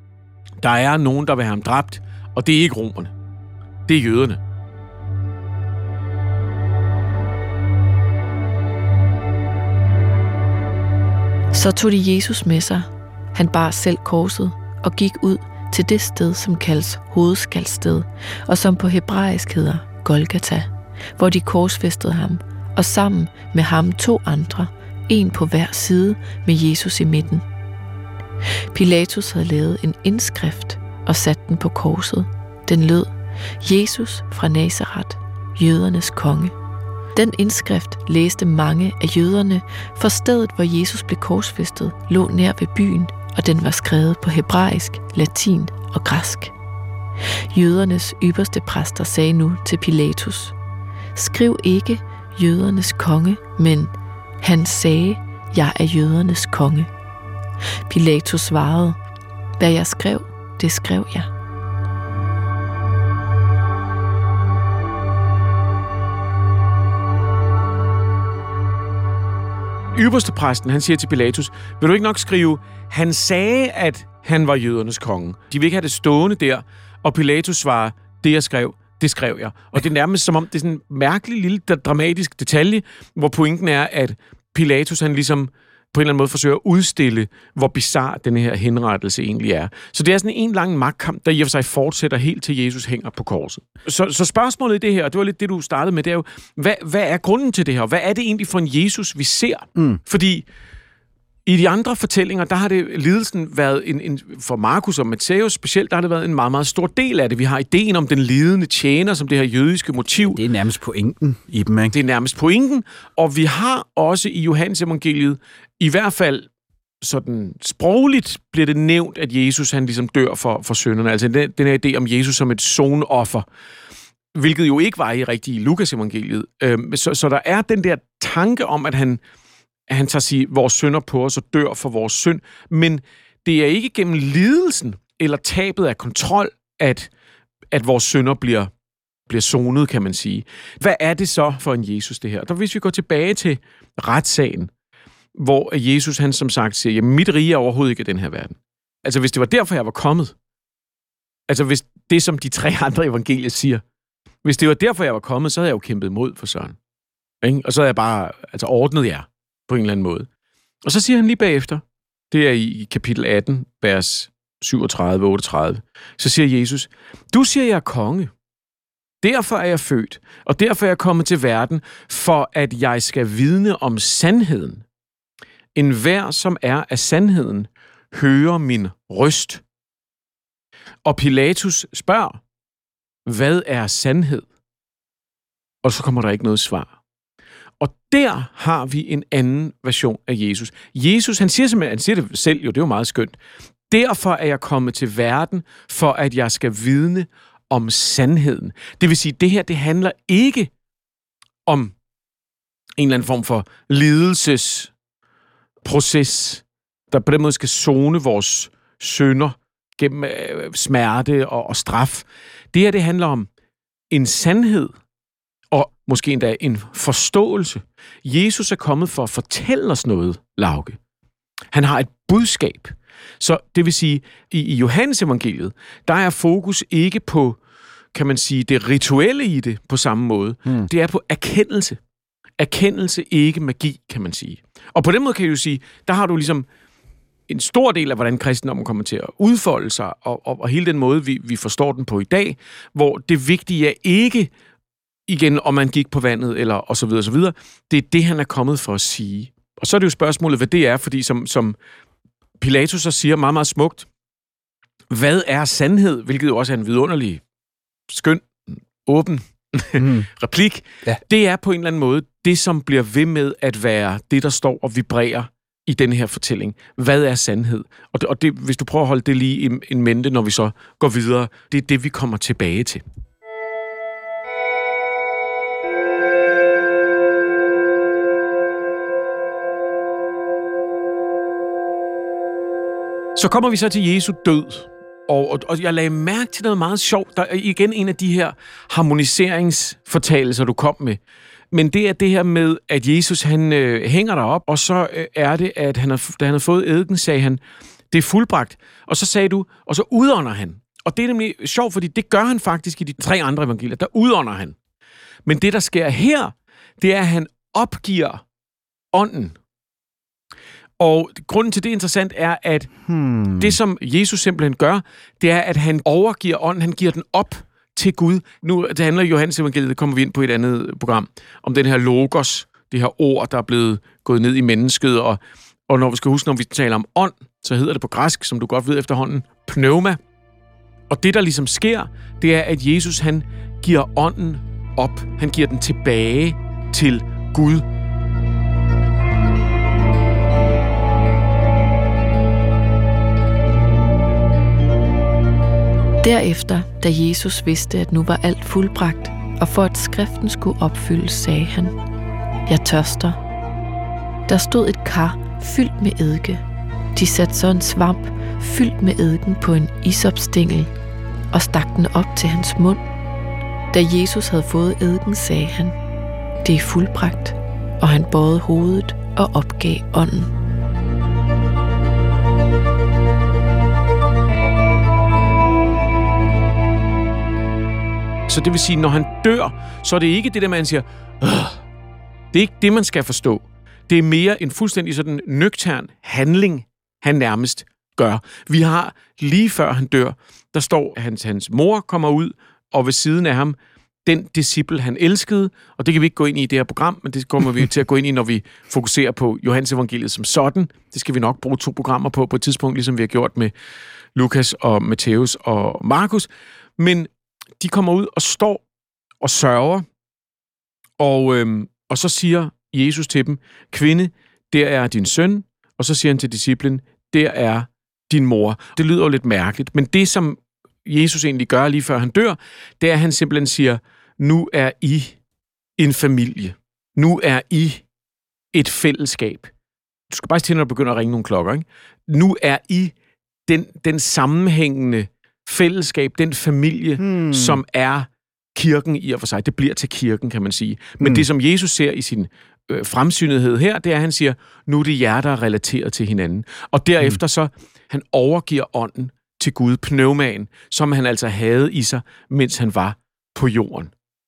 der er nogen, der vil have ham dræbt, og det er ikke romerne. Det er jøderne.
Så tog de Jesus med sig. Han bar selv korset og gik ud til det sted, som kaldes hovedskaldsted, og som på hebraisk hedder Golgata, hvor de korsfæstede ham, og sammen med ham to andre, en på hver side med Jesus i midten. Pilatus havde lavet en indskrift og sat den på korset. Den lød, Jesus fra Nazaret, jødernes konge. Den indskrift læste mange af jøderne, for stedet, hvor Jesus blev korsfæstet, lå nær ved byen, og den var skrevet på hebraisk, latin og græsk. Jødernes ypperste præster sagde nu til Pilatus, skriv ikke jødernes konge, men han sagde, jeg er jødernes konge. Pilatus svarede, hvad jeg skrev, det skrev jeg.
Ypperste præsten, han siger til Pilatus, vil du ikke nok skrive, han sagde, at han var jødernes konge. De vil ikke have det stående der, og Pilatus svarer, det jeg skrev, det skrev jeg. Og det er nærmest som om, det er sådan en mærkelig lille dramatisk detalje, hvor pointen er, at Pilatus, han ligesom på en eller anden måde forsøger at udstille, hvor bizarre den her henrettelse egentlig er. Så det er sådan en lang magtkamp, der i og for sig fortsætter helt til Jesus hænger på korset. Så, så spørgsmålet i det her, og det var lidt det, du startede med, det er jo, hvad, hvad er grunden til det her? Hvad er det egentlig for en Jesus, vi ser? Mm. Fordi i de andre fortællinger, der har det lidelsen været, en, en, for Markus og Matthæus specielt, der har det været en meget, meget stor del af det. Vi har ideen om den lidende tjener, som det her jødiske motiv.
Det er nærmest pointen i dem, ikke?
Det er nærmest pointen, og vi har også i Johannes evangeliet, i hvert fald sådan sprogligt bliver det nævnt, at Jesus han ligesom dør for, for synderne. Altså den, den her idé om Jesus som et sonoffer, hvilket jo ikke var i rigtigt i Lukas evangeliet. Øhm, så, så der er den der tanke om, at han han tager sig vores synder på os og dør for vores synd, men det er ikke gennem lidelsen eller tabet af kontrol, at, at vores synder bliver, bliver sonet, kan man sige. Hvad er det så for en Jesus, det her? Der, hvis vi går tilbage til retssagen, hvor Jesus, han som sagt siger, at mit rige er overhovedet ikke i den her verden. Altså, hvis det var derfor, jeg var kommet, altså hvis det, som de tre andre evangelier siger, hvis det var derfor, jeg var kommet, så havde jeg jo kæmpet imod for Søren. Ikke? Og så havde jeg bare altså, ordnet jer på en eller anden måde. Og så siger han lige bagefter, det er i kapitel atten, vers syvogtredive otteogtredive, så siger Jesus, du siger, jeg er konge. Derfor er jeg født, og derfor er jeg kommet til verden, for at jeg skal vidne om sandheden. En hver, som er af sandheden, hører min røst. Og Pilatus spørger, hvad er sandhed? Og så kommer der ikke noget svar. Og der har vi en anden version af Jesus. Jesus, han siger simpelthen, han siger det selv jo, det er jo meget skønt. Derfor er jeg kommet til verden, for at jeg skal vidne om sandheden. Det vil sige, det her, det handler ikke om en eller anden form for lidelsesproces, der på den måde skal sone vores synder gennem øh, smerte og, og straf. Det her, det handler om en sandhed, og måske endda en forståelse. Jesus er kommet for at fortælle os noget, Lauke. Han har et budskab. Så det vil sige, i, i Johannes evangeliet, der er fokus ikke på, kan man sige, det rituelle i det på samme måde. Hmm. Det er på erkendelse. Erkendelse, ikke magi, kan man sige. Og på den måde kan jeg jo sige, der har du ligesom en stor del af, hvordan kristendommen kommer til at udfolde sig, og, og, og hele den måde, vi, vi forstår den på i dag, hvor det vigtige er ikke igen, om man gik på vandet, eller og så videre, og så videre. Det er det, han er kommet for at sige. Og så er det jo spørgsmålet, hvad det er, fordi som, som Pilatus så siger meget, meget smukt, hvad er sandhed, hvilket jo også er en vidunderlig, skøn, åben mm. replik. Ja. Det er på en eller anden måde det, som bliver ved med at være det, der står og vibrerer i denne her fortælling. Hvad er sandhed? Og, det, og det, hvis du prøver at holde det lige i en mente, når vi så går videre, det er det, vi kommer tilbage til. Så kommer vi så til Jesu død, og, og, og jeg lagde mærke til noget meget sjovt. Der er igen en af de her harmoniseringsfortalelser, du kom med. Men det er det her med, at Jesus han øh, hænger derop, og så øh, er det, at han har, da han har fået eddken, sagde han, det er fuldbragt. Og så sagde du, og så udånder han. Og det er nemlig sjovt, fordi det gør han faktisk i de tre andre evangelier. Der udånder han. Men det, der sker her, det er, at han opgiver ånden. Og grunden til det interessant er, at hmm. det, som Jesus simpelthen gør, det er, at han overgiver ånden, han giver den op til Gud. Nu, det handler i Johannes evangeliet, det kommer vi ind på i et andet program, om den her logos, det her ord, der er blevet gået ned i mennesket, og, og når vi skal huske, når vi taler om ånd, så hedder det på græsk, som du godt ved efterhånden, pneuma. Og det, der ligesom sker, det er, at Jesus, han giver ånden op. Han giver den tilbage til Gud.
Derefter, da Jesus vidste, at nu var alt fuldbragt, og for at skriften skulle opfyldes, sagde han, jeg tørster. Der stod et kar fyldt med eddike. De satte så en svamp fyldt med eddiken på en isopstængel og stak den op til hans mund. Da Jesus havde fået eddiken, sagde han, det er fuldbragt, og han bøjede hovedet og opgav ånden.
Så det vil sige, når han dør, så er det ikke det der, man siger, Åh! Det er ikke det, man skal forstå. Det er mere en fuldstændig sådan nøgtern handling, han nærmest gør. Vi har lige før han dør, der står, at hans, hans mor kommer ud, og ved siden af ham, den disciple, han elskede, og det kan vi ikke gå ind i i det her program, men det kommer vi til at gå ind i, når vi fokuserer på Johannes evangeliet som sådan. Det skal vi nok bruge to programmer på, på et tidspunkt, ligesom vi har gjort med Lukas og Matthæus og Markus. Men de kommer ud og står og sørger, og, øhm, og så siger Jesus til dem, kvinde, der er din søn, og så siger han til disciplen, der er din mor. Det lyder jo lidt mærkeligt, men det, som Jesus egentlig gør lige før han dør, det er, at han simpelthen siger, nu er I en familie. Nu er I et fællesskab. Du skal bare til, når du begynder at ringe nogle klokker, ikke? Nu er I den, den sammenhængende fællesskab, den familie, hmm. som er kirken i og for sig. Det bliver til kirken, kan man sige. Men hmm. det, som Jesus ser i sin øh, fremsynethed her, det er, at han siger, nu er det jer, der er relateret til hinanden. Og derefter hmm. så, han overgiver ånden til Gud, pneumaen, som han altså havde i sig, mens han var på jorden.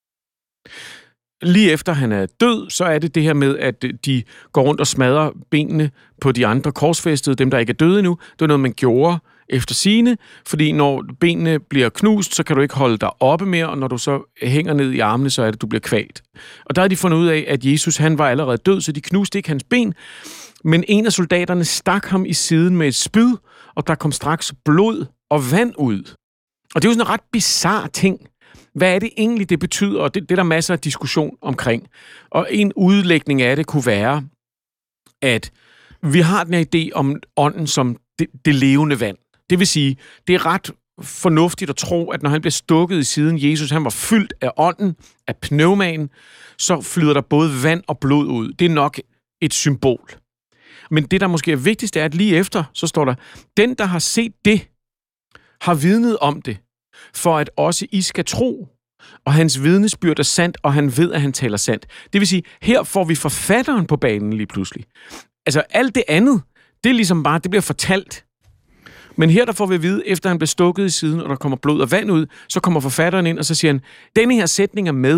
Lige efter han er død, så er det det her med, at de går rundt og smadrer benene på de andre korsfæstede, dem der ikke er døde endnu. Det var noget, man gjorde efter sigende, fordi når benene bliver knust, så kan du ikke holde dig oppe mere, og når du så hænger ned i armene, så er det, du bliver kvalt. Og der har de fundet ud af, at Jesus, han var allerede død, så de knuste ikke hans ben, men en af soldaterne stak ham i siden med et spyd, og der kom straks blod og vand ud. Og det er jo sådan en ret bizarre ting. Hvad er det egentlig, det betyder? Og det, det er der masser af diskussion omkring. Og en udlægning af det kunne være, at vi har den her idé om ånden som det, det levende vand. Det vil sige, det er ret fornuftigt at tro, at når han bliver stukket i siden, Jesus han var fyldt af ånden, af pneumaen, så flyder der både vand og blod ud. Det er nok et symbol. Men det, der måske er vigtigst, er, at lige efter, så står der, den, der har set det, har vidnet om det, for at også I skal tro, og hans vidnesbyrd er sandt, og han ved, at han taler sandt. Det vil sige, her får vi forfatteren på banen lige pludselig. Altså, alt det andet, det er ligesom bare, det bliver fortalt. Men her, der får vi at vide, efter han bliver stukket i siden, og der kommer blod og vand ud, så kommer forfatteren ind, og så siger han, denne her sætning er med,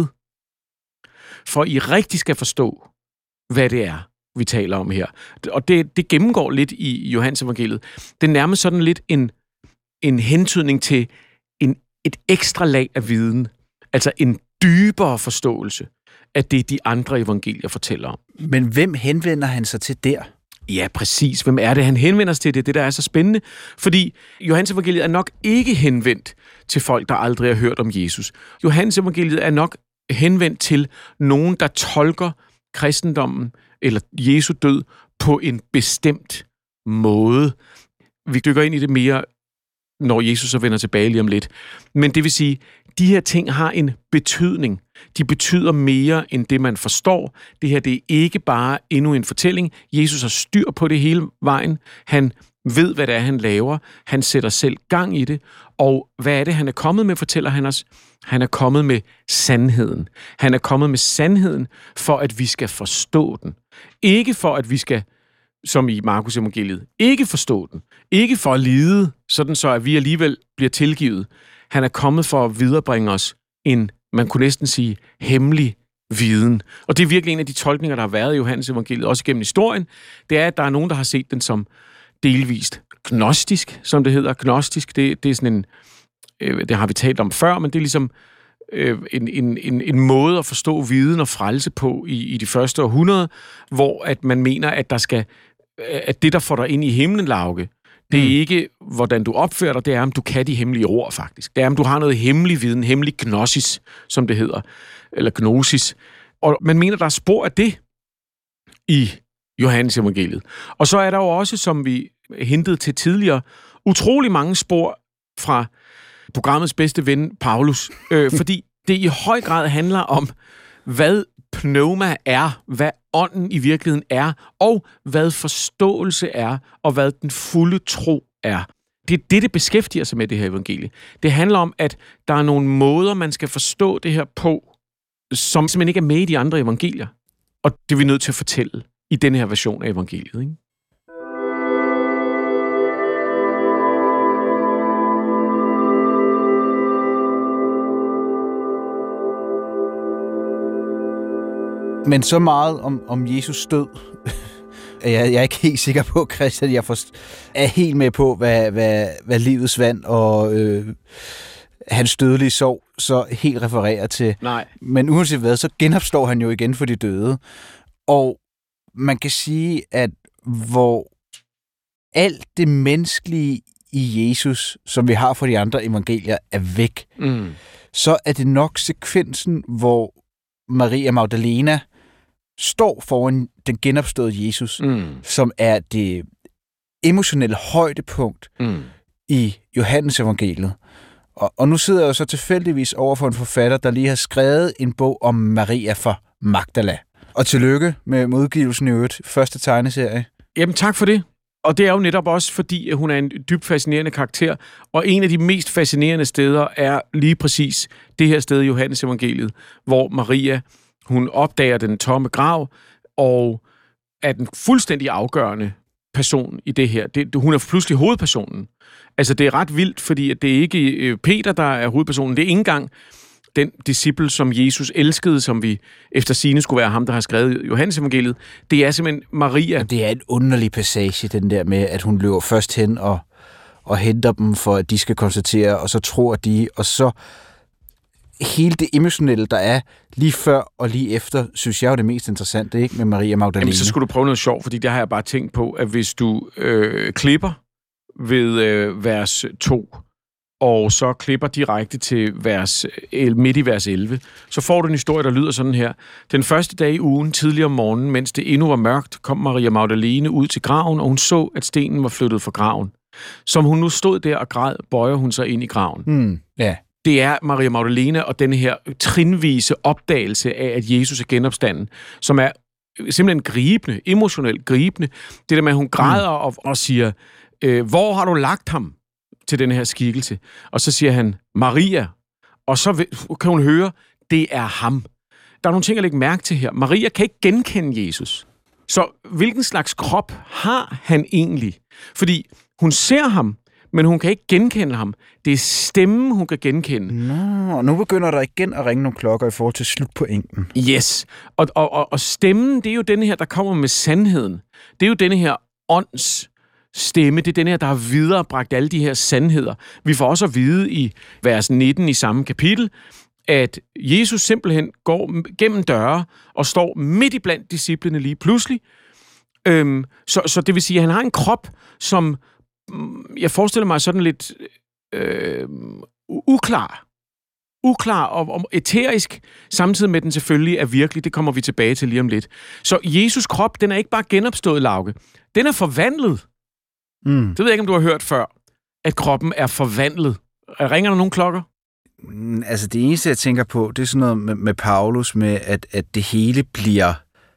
for I rigtig skal forstå, hvad det er, vi taler om her. Og det, det gennemgår lidt i Johannes evangeliet. Det er nærmest sådan lidt en, en hentydning til en, et ekstra lag af viden. Altså en dybere forståelse af det, de andre evangelier fortæller om.
Men hvem henvender han sig til der?
Ja, præcis. Hvem er det, han henvender sig til? Det det, der er så spændende. Fordi Johannes evangeliet er nok ikke henvendt til folk, der aldrig har hørt om Jesus. Johannes evangeliet er nok henvendt til nogen, der tolker kristendommen eller Jesu død på en bestemt måde. Vi dykker ind i det mere, når Jesus så vender tilbage lige om lidt. Men det vil sige, de her ting har en betydning. De betyder mere end det, man forstår. Det her, det er ikke bare endnu en fortælling. Jesus har styr på det hele vejen. Han ved, hvad det er, han laver. Han sætter selv gang i det. Og hvad er det, han er kommet med, fortæller han os? Han er kommet med sandheden. Han er kommet med sandheden, for at vi skal forstå den. Ikke for, at vi skal, som i Markus evangeliet, ikke forstå den. Ikke for at lide, sådan så at vi alligevel bliver tilgivet. Han er kommet for at viderebringe os en, man kunne næsten sige, hemmelig viden. Og det er virkelig en af de tolkninger, der har været i Johannes evangeliet, også gennem historien. Det er, at der er nogen, der har set den som delvist gnostisk, som det hedder. Gnostisk, det, det er sådan en, øh, det har vi talt om før, men det er ligesom øh, en, en, en, en måde at forstå viden og frelse på i, i de første århundreder, hvor at man mener, at der skal, at det, der får dig ind i himlen, Lauke, det er mm. ikke, hvordan du opfører dig, det er, om du kan de hemmelige ord, faktisk. Det er, om du har noget hemmelig viden, hemmelig gnosis, som det hedder, eller gnosis. Og man mener, der er spor af det i Johannes evangeliet. Og så er der jo også, som vi hintede til tidligere, utrolig mange spor fra programmets bedste ven, Paulus, øh, fordi det i høj grad handler om, hvad pneuma er, hvad ånden i virkeligheden er, og hvad forståelse er, og hvad den fulde tro er. Det er det, det beskæftiger sig med, det her evangelie. Det handler om, at der er nogle måder, man skal forstå det her på, som simpelthen ikke er med i de andre evangelier. Og det er vi nødt til at fortælle. i den her version af evangeliet, ikke?
Men så meget om, om Jesus død. jeg, jeg er ikke helt sikker på, Christian, jeg forst- er helt med på, hvad, hvad, hvad livets vand og øh, hans dødelige sorg så helt refererer til.
Nej.
Men uanset hvad, så genopstår han jo igen for de døde. Og man kan sige, at hvor alt det menneskelige i Jesus, som vi har fra de andre evangelier, er væk, mm. så er det nok sekvensen, hvor Maria Magdalena står foran den genopståede Jesus, mm. som er det emotionelle højdepunkt mm. i Johannes evangeliet. Og, og nu sidder jeg jo så tilfældigvis over for en forfatter, der lige har skrevet en bog om Maria fra Magdala. Og tillykke med udgivelsen i øvrigt. Første tegneserie.
Jamen tak for det. Og det er jo netop også, fordi hun er en dybt fascinerende karakter. Og en af de mest fascinerende steder er lige præcis det her sted i Johannes evangeliet, hvor Maria, hun opdager den tomme grav, og er den fuldstændig afgørende person i det her. Det, hun er pludselig hovedpersonen. Altså, det er ret vildt, fordi det er ikke Peter, der er hovedpersonen. Det er ikke engang den disciple, som Jesus elskede, som vi efter sigende skulle være ham, der har skrevet Johannes evangeliet. Det er simpelthen Maria.
Det er en underlig passage, den der med, at hun løber først hen og, og henter dem, for at de skal konstatere, og så tror de, og så hele det emotionelle, der er lige før og lige efter, synes jeg er det mest interessante, ikke, med Maria Magdalene.
Jamen, så skulle du prøve noget sjovt, fordi der har jeg bare tænkt på, at hvis du øh, klipper ved øh, vers to, og så klipper direkte til vers, midt i vers elleve, så får du en historie, der lyder sådan her. Den første dag i ugen, tidligere om morgenen, mens det endnu var mørkt, kom Maria Magdalene ud til graven, og hun så, at stenen var flyttet fra graven. Som hun nu stod der og græd, bøjer hun sig ind i graven.
Mm, yeah.
Det er Maria Magdalene og denne her trinvise opdagelse af, at Jesus er genopstanden, som er simpelthen gribende, emotionelt gribende. Det der med, at hun græder mm. og, og siger, øh, hvor har du lagt ham? Til den her skikkelse. Og så siger han, Maria. Og så kan hun høre, det er ham. Der er nogle ting at lægge mærke til her. Maria kan ikke genkende Jesus. Så hvilken slags krop har han egentlig? Fordi hun ser ham, men hun kan ikke genkende ham. Det er stemmen, hun kan genkende.
Nå, nu begynder der igen at ringe nogle klokker i forhold til slutpointen.
Yes. Og, og, og, og stemmen, det er jo denne her, der kommer med sandheden. Det er jo denne her ånds stemme, det er den her, der har viderebragt alle de her sandheder. Vi får også at vide i vers nitten i samme kapitel, at Jesus simpelthen går gennem døre og står midt i blandt disciplene lige pludselig. Øhm, så, så det vil sige, at han har en krop, som jeg forestiller mig sådan lidt øh, uklar. Uklar og, og æterisk, samtidig med den selvfølgelig er virkelig. Det kommer vi tilbage til lige om lidt. Så Jesus' krop, den er ikke bare genopstået, Lauke. Den er forvandlet. Mm. Det ved jeg ikke, om du har hørt før, at kroppen er forvandlet. Ringer der nogle klokker?
Mm, altså det eneste, jeg tænker på, det er sådan noget med, med Paulus, med at, at det hele bliver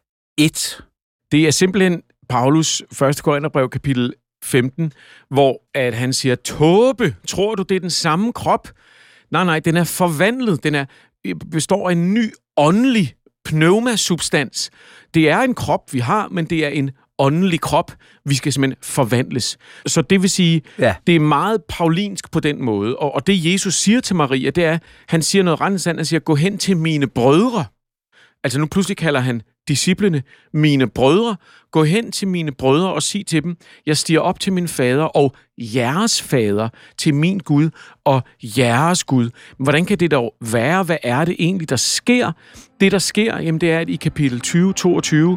ét.
Det er simpelthen Paulus første Korintherbrev kapitel femten, hvor at han siger, tåbe, tror du, det er den samme krop? Nej, nej, den er forvandlet. Den er, består af en ny åndelig pneumasubstans. Det er en krop, vi har, men det er en åndelig krop. Vi skal simpelthen forvandles. Så det vil sige, ja. Det er meget paulinsk på den måde. Og, og det Jesus siger til Maria, det er, han siger noget ret sandt. Han siger, gå hen til mine brødre. Altså nu pludselig kalder han disciplene mine brødre. Gå hen til mine brødre og sig til dem, jeg stiger op til min fader og jeres fader, til min Gud og jeres Gud. Hvordan kan det dog være? Hvad er det egentlig, der sker? Det, der sker, jamen det er, at i kapitel tyve toogtyve,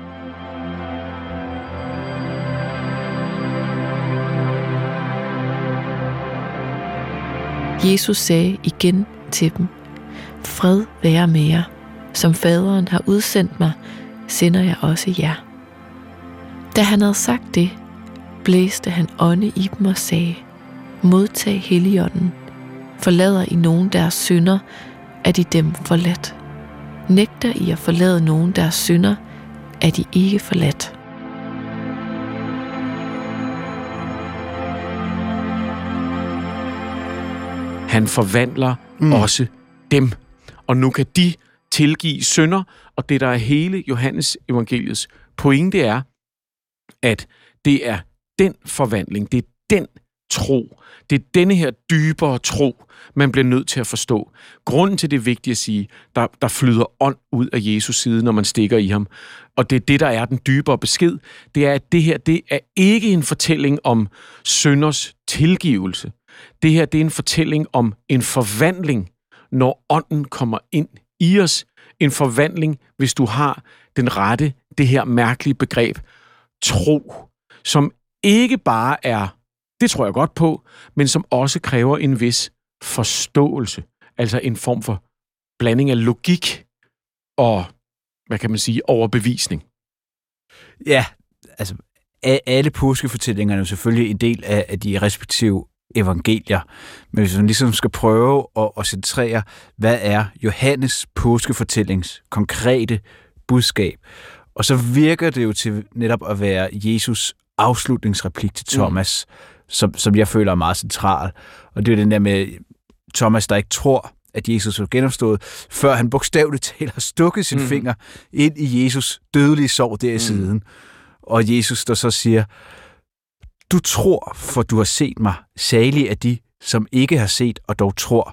Jesus sagde igen til dem, fred være med jer. Som faderen har udsendt mig, sender jeg også jer. Da han havde sagt det, blæste han ånde i dem og sagde, modtag Helligånden. Forlader I nogen deres synder, er de dem forladt. Nægter I at forlade nogen deres synder, er de ikke forladt.
Han forvandler mm. også dem. Og nu kan de tilgive synder, og det der er hele Johannes evangeliets pointe er, at det er den forvandling, det er den tro, det er denne her dybere tro, man bliver nødt til at forstå. Grunden til det er vigtigt at sige, der, der flyder ånd ud af Jesus side, når man stikker i ham. Og det er det, der er den dybere besked. Det er, at det her, det er ikke en fortælling om synders tilgivelse. Det her, det er en fortælling om en forvandling, når ånden kommer ind i os. En forvandling, hvis du har den rette, det her mærkelige begreb, tro, som ikke bare er, det tror jeg godt på, men som også kræver en vis forståelse. Altså en form for blanding af logik og, hvad kan man sige, overbevisning.
Ja, altså alle påskefortællinger er jo selvfølgelig en del af, af de respektive evangelier. Men hvis man ligesom skal prøve at, at centrere, hvad er Johannes påskefortællings konkrete budskab? Og så virker det jo til netop at være Jesus afslutningsreplik til Thomas, mm. som, som jeg føler er meget central. Og det er jo den der med Thomas, der ikke tror, at Jesus var genopstået, før han bogstaveligt talt har stukket sin mm. finger ind i Jesus dødelige sår der i mm. siden. Og Jesus, der så siger, du tror, for du har set mig, salige af de, som ikke har set og dog tror.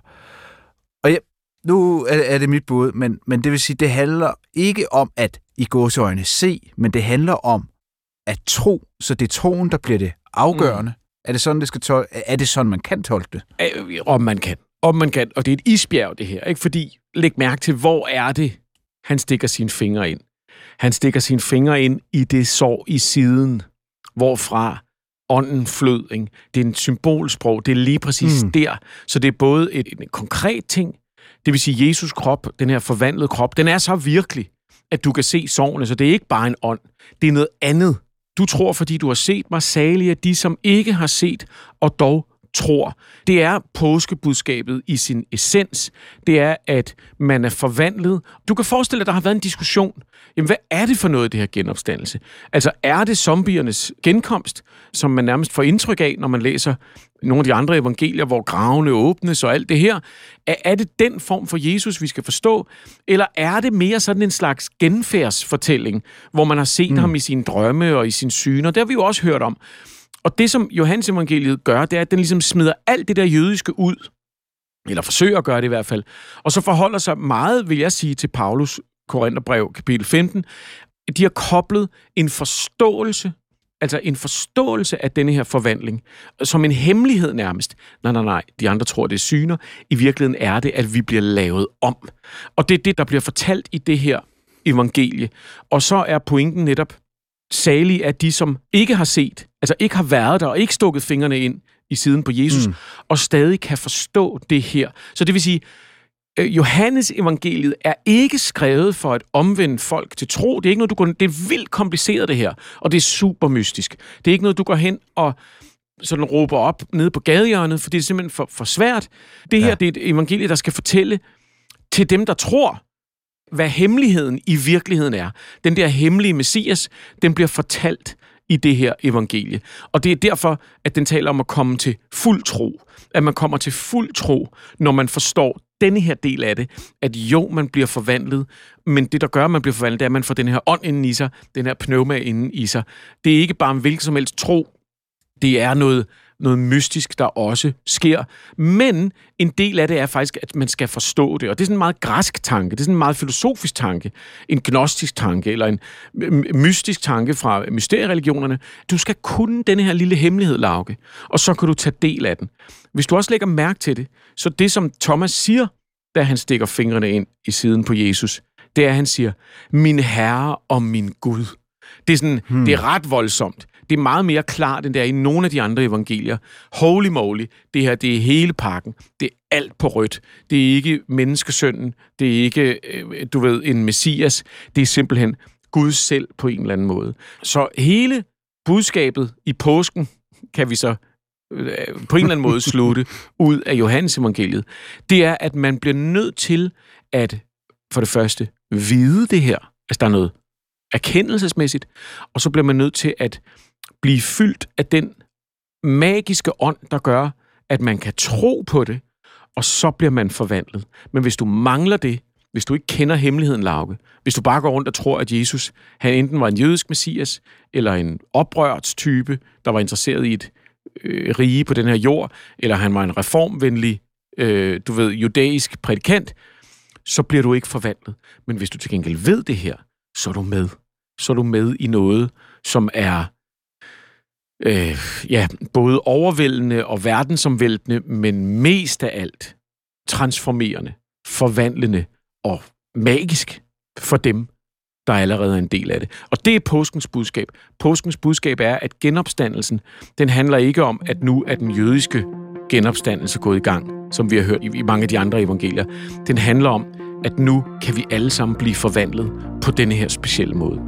Og ja, nu er, er det mit bud, men, men det vil sige, det handler ikke om at i gåseøjne se, men det handler om at tro, så det er troen, der bliver det afgørende. Mm. Er det sådan, det skal tol- er det sådan, man kan tolke det?
Om man kan. Om man kan. Og det er et isbjerg, det her. Ikke? Fordi, læg mærke til, hvor er det, han stikker sine fingre ind. Han stikker sine fingre ind i det sår i siden, hvorfra ånden flød. Ikke? Det er en symbolsprog. Det er lige præcis mm. der. Så det er både et, et konkret ting, det vil sige, Jesus krop, den her forvandlede krop, den er så virkelig, at du kan se sårene, så det er ikke bare en ånd. Det er noget andet. Du tror, fordi du har set mig, salige af de, som ikke har set og dog tror. Det er påskebudskabet i sin essens. Det er, at man er forvandlet. Du kan forestille dig, at der har været en diskussion. Jamen, hvad er det for noget, det her genopstandelse? Altså, er det zombiernes genkomst, som man nærmest får indtryk af, når man læser nogle af de andre evangelier, hvor gravene åbnes og alt det her? Er det den form for Jesus, vi skal forstå? Eller er det mere sådan en slags genfærdsfortælling, hvor man har set mm. ham i sine drømme og i sine syner? Det har vi jo også hørt om. Og det, som Johannes evangeliet gør, det er, at den ligesom smider alt det der jødiske ud, eller forsøger at gøre det i hvert fald, og så forholder sig meget, vil jeg sige, til Paulus Korintherbrev, kapitel femten. De har koblet en forståelse, altså en forståelse af denne her forvandling, som en hemmelighed nærmest. Nej, nej, nej, de andre tror, det er syner. I virkeligheden er det, at vi bliver lavet om. Og det er det, der bliver fortalt i det her evangelie. Og så er pointen netop, salige af de, som ikke har set, altså ikke har været der, og ikke stukket fingrene ind i siden på Jesus, mm. og stadig kan forstå det her. Så det vil sige, Johannes evangeliet er ikke skrevet for at omvende folk til tro. Det er ikke noget, du går, det er vildt kompliceret det her, og det er super mystisk. Det er ikke noget, du går hen og sådan råber op nede på gadehjørnet, for det er simpelthen for, for svært. Det her, ja. Det er et evangelie, der skal fortælle til dem, der tror, hvad hemmeligheden i virkeligheden er. Den der hemmelige Messias, den bliver fortalt i det her evangelie. Og det er derfor, at den taler om at komme til fuld tro. At man kommer til fuld tro, når man forstår denne her del af det, at jo, man bliver forvandlet, men det, der gør, at man bliver forvandlet, det er, at man får den her ånd inden i sig, den her pneuma inden i sig. Det er ikke bare en hvilken som helst tro. Det er noget, noget mystisk, der også sker. Men en del af det er faktisk, at man skal forstå det. Og det er sådan en meget græsk tanke. Det er sådan en meget filosofisk tanke. En gnostisk tanke, eller en mystisk tanke fra mysteriereligionerne. Du skal kunne denne her lille hemmelighed, Lauke, og så kan du tage del af den. Hvis du også lægger mærke til det, så det, som Thomas siger, da han stikker fingrene ind i siden på Jesus, det er, at han siger, min Herre og min Gud. Det er, sådan, hmm. det er ret voldsomt. Det er meget mere klart, end det er i nogle af de andre evangelier. Holy moly, det her, det er hele pakken. Det er alt på rødt. Det er ikke menneskesønnen. Det er ikke, du ved, en messias. Det er simpelthen Gud selv på en eller anden måde. Så hele budskabet i påsken kan vi så på en eller anden måde slutte ud af Johannes evangeliet. Det er, at man bliver nødt til at for det første vide det her. Altså, der er noget erkendelsesmæssigt, og så bliver man nødt til at blive fyldt af den magiske ånd, der gør, at man kan tro på det, og så bliver man forvandlet. Men hvis du mangler det, hvis du ikke kender hemmeligheden, Lauke, hvis du bare går rundt og tror, at Jesus, han enten var en jødisk messias, eller en oprørtstype, der var interesseret i et øh, rige på den her jord, eller han var en reformvenlig, øh, du ved, judæisk prædikant, så bliver du ikke forvandlet. Men hvis du til gengæld ved det her, så er du med. Så er du med i noget, som er øh, ja, både overvældende og verdensomvæltende, men mest af alt transformerende, forvandlende og magisk for dem, der allerede er en del af det. Og det er påskens budskab. Påskens budskab er, at genopstandelsen, den handler ikke om, at nu er den jødiske genopstandelse gået i gang, som vi har hørt i mange af de andre evangelier. Den handler om, at nu kan vi alle sammen blive forvandlet på denne her specielle måde.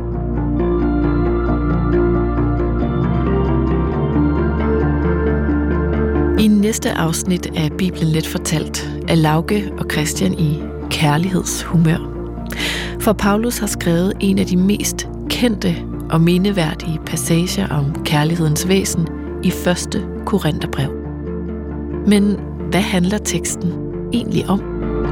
I næste afsnit af Bibelen Let Fortalt er Lauke og Christian i kærlighedshumør. For Paulus har skrevet en af de mest kendte og mindeværdige passager om kærlighedens væsen i første Korintherbrev. Men hvad handler teksten egentlig om?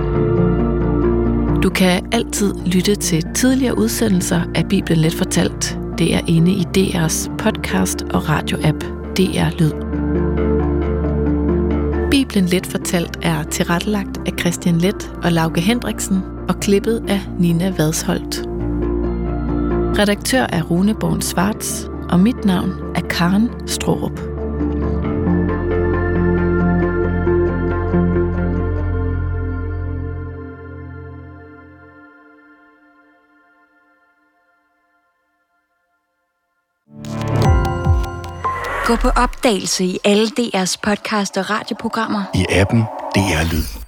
Du kan altid lytte til tidligere udsendelser af Bibelen Let Fortalt. Det er inde i D R's podcast og radioapp D R Lyd. Bibelen Let Fortalt er tilrettelagt af Christian Leth og Lauke Hendriksen og klippet af Nina Vadsholt. Redaktør er Rune Born Svarts, og mit navn er Karen Straarup.
Gå på opdagelse i alle D R's podcast og radioprogrammer.
I appen D R Lyd.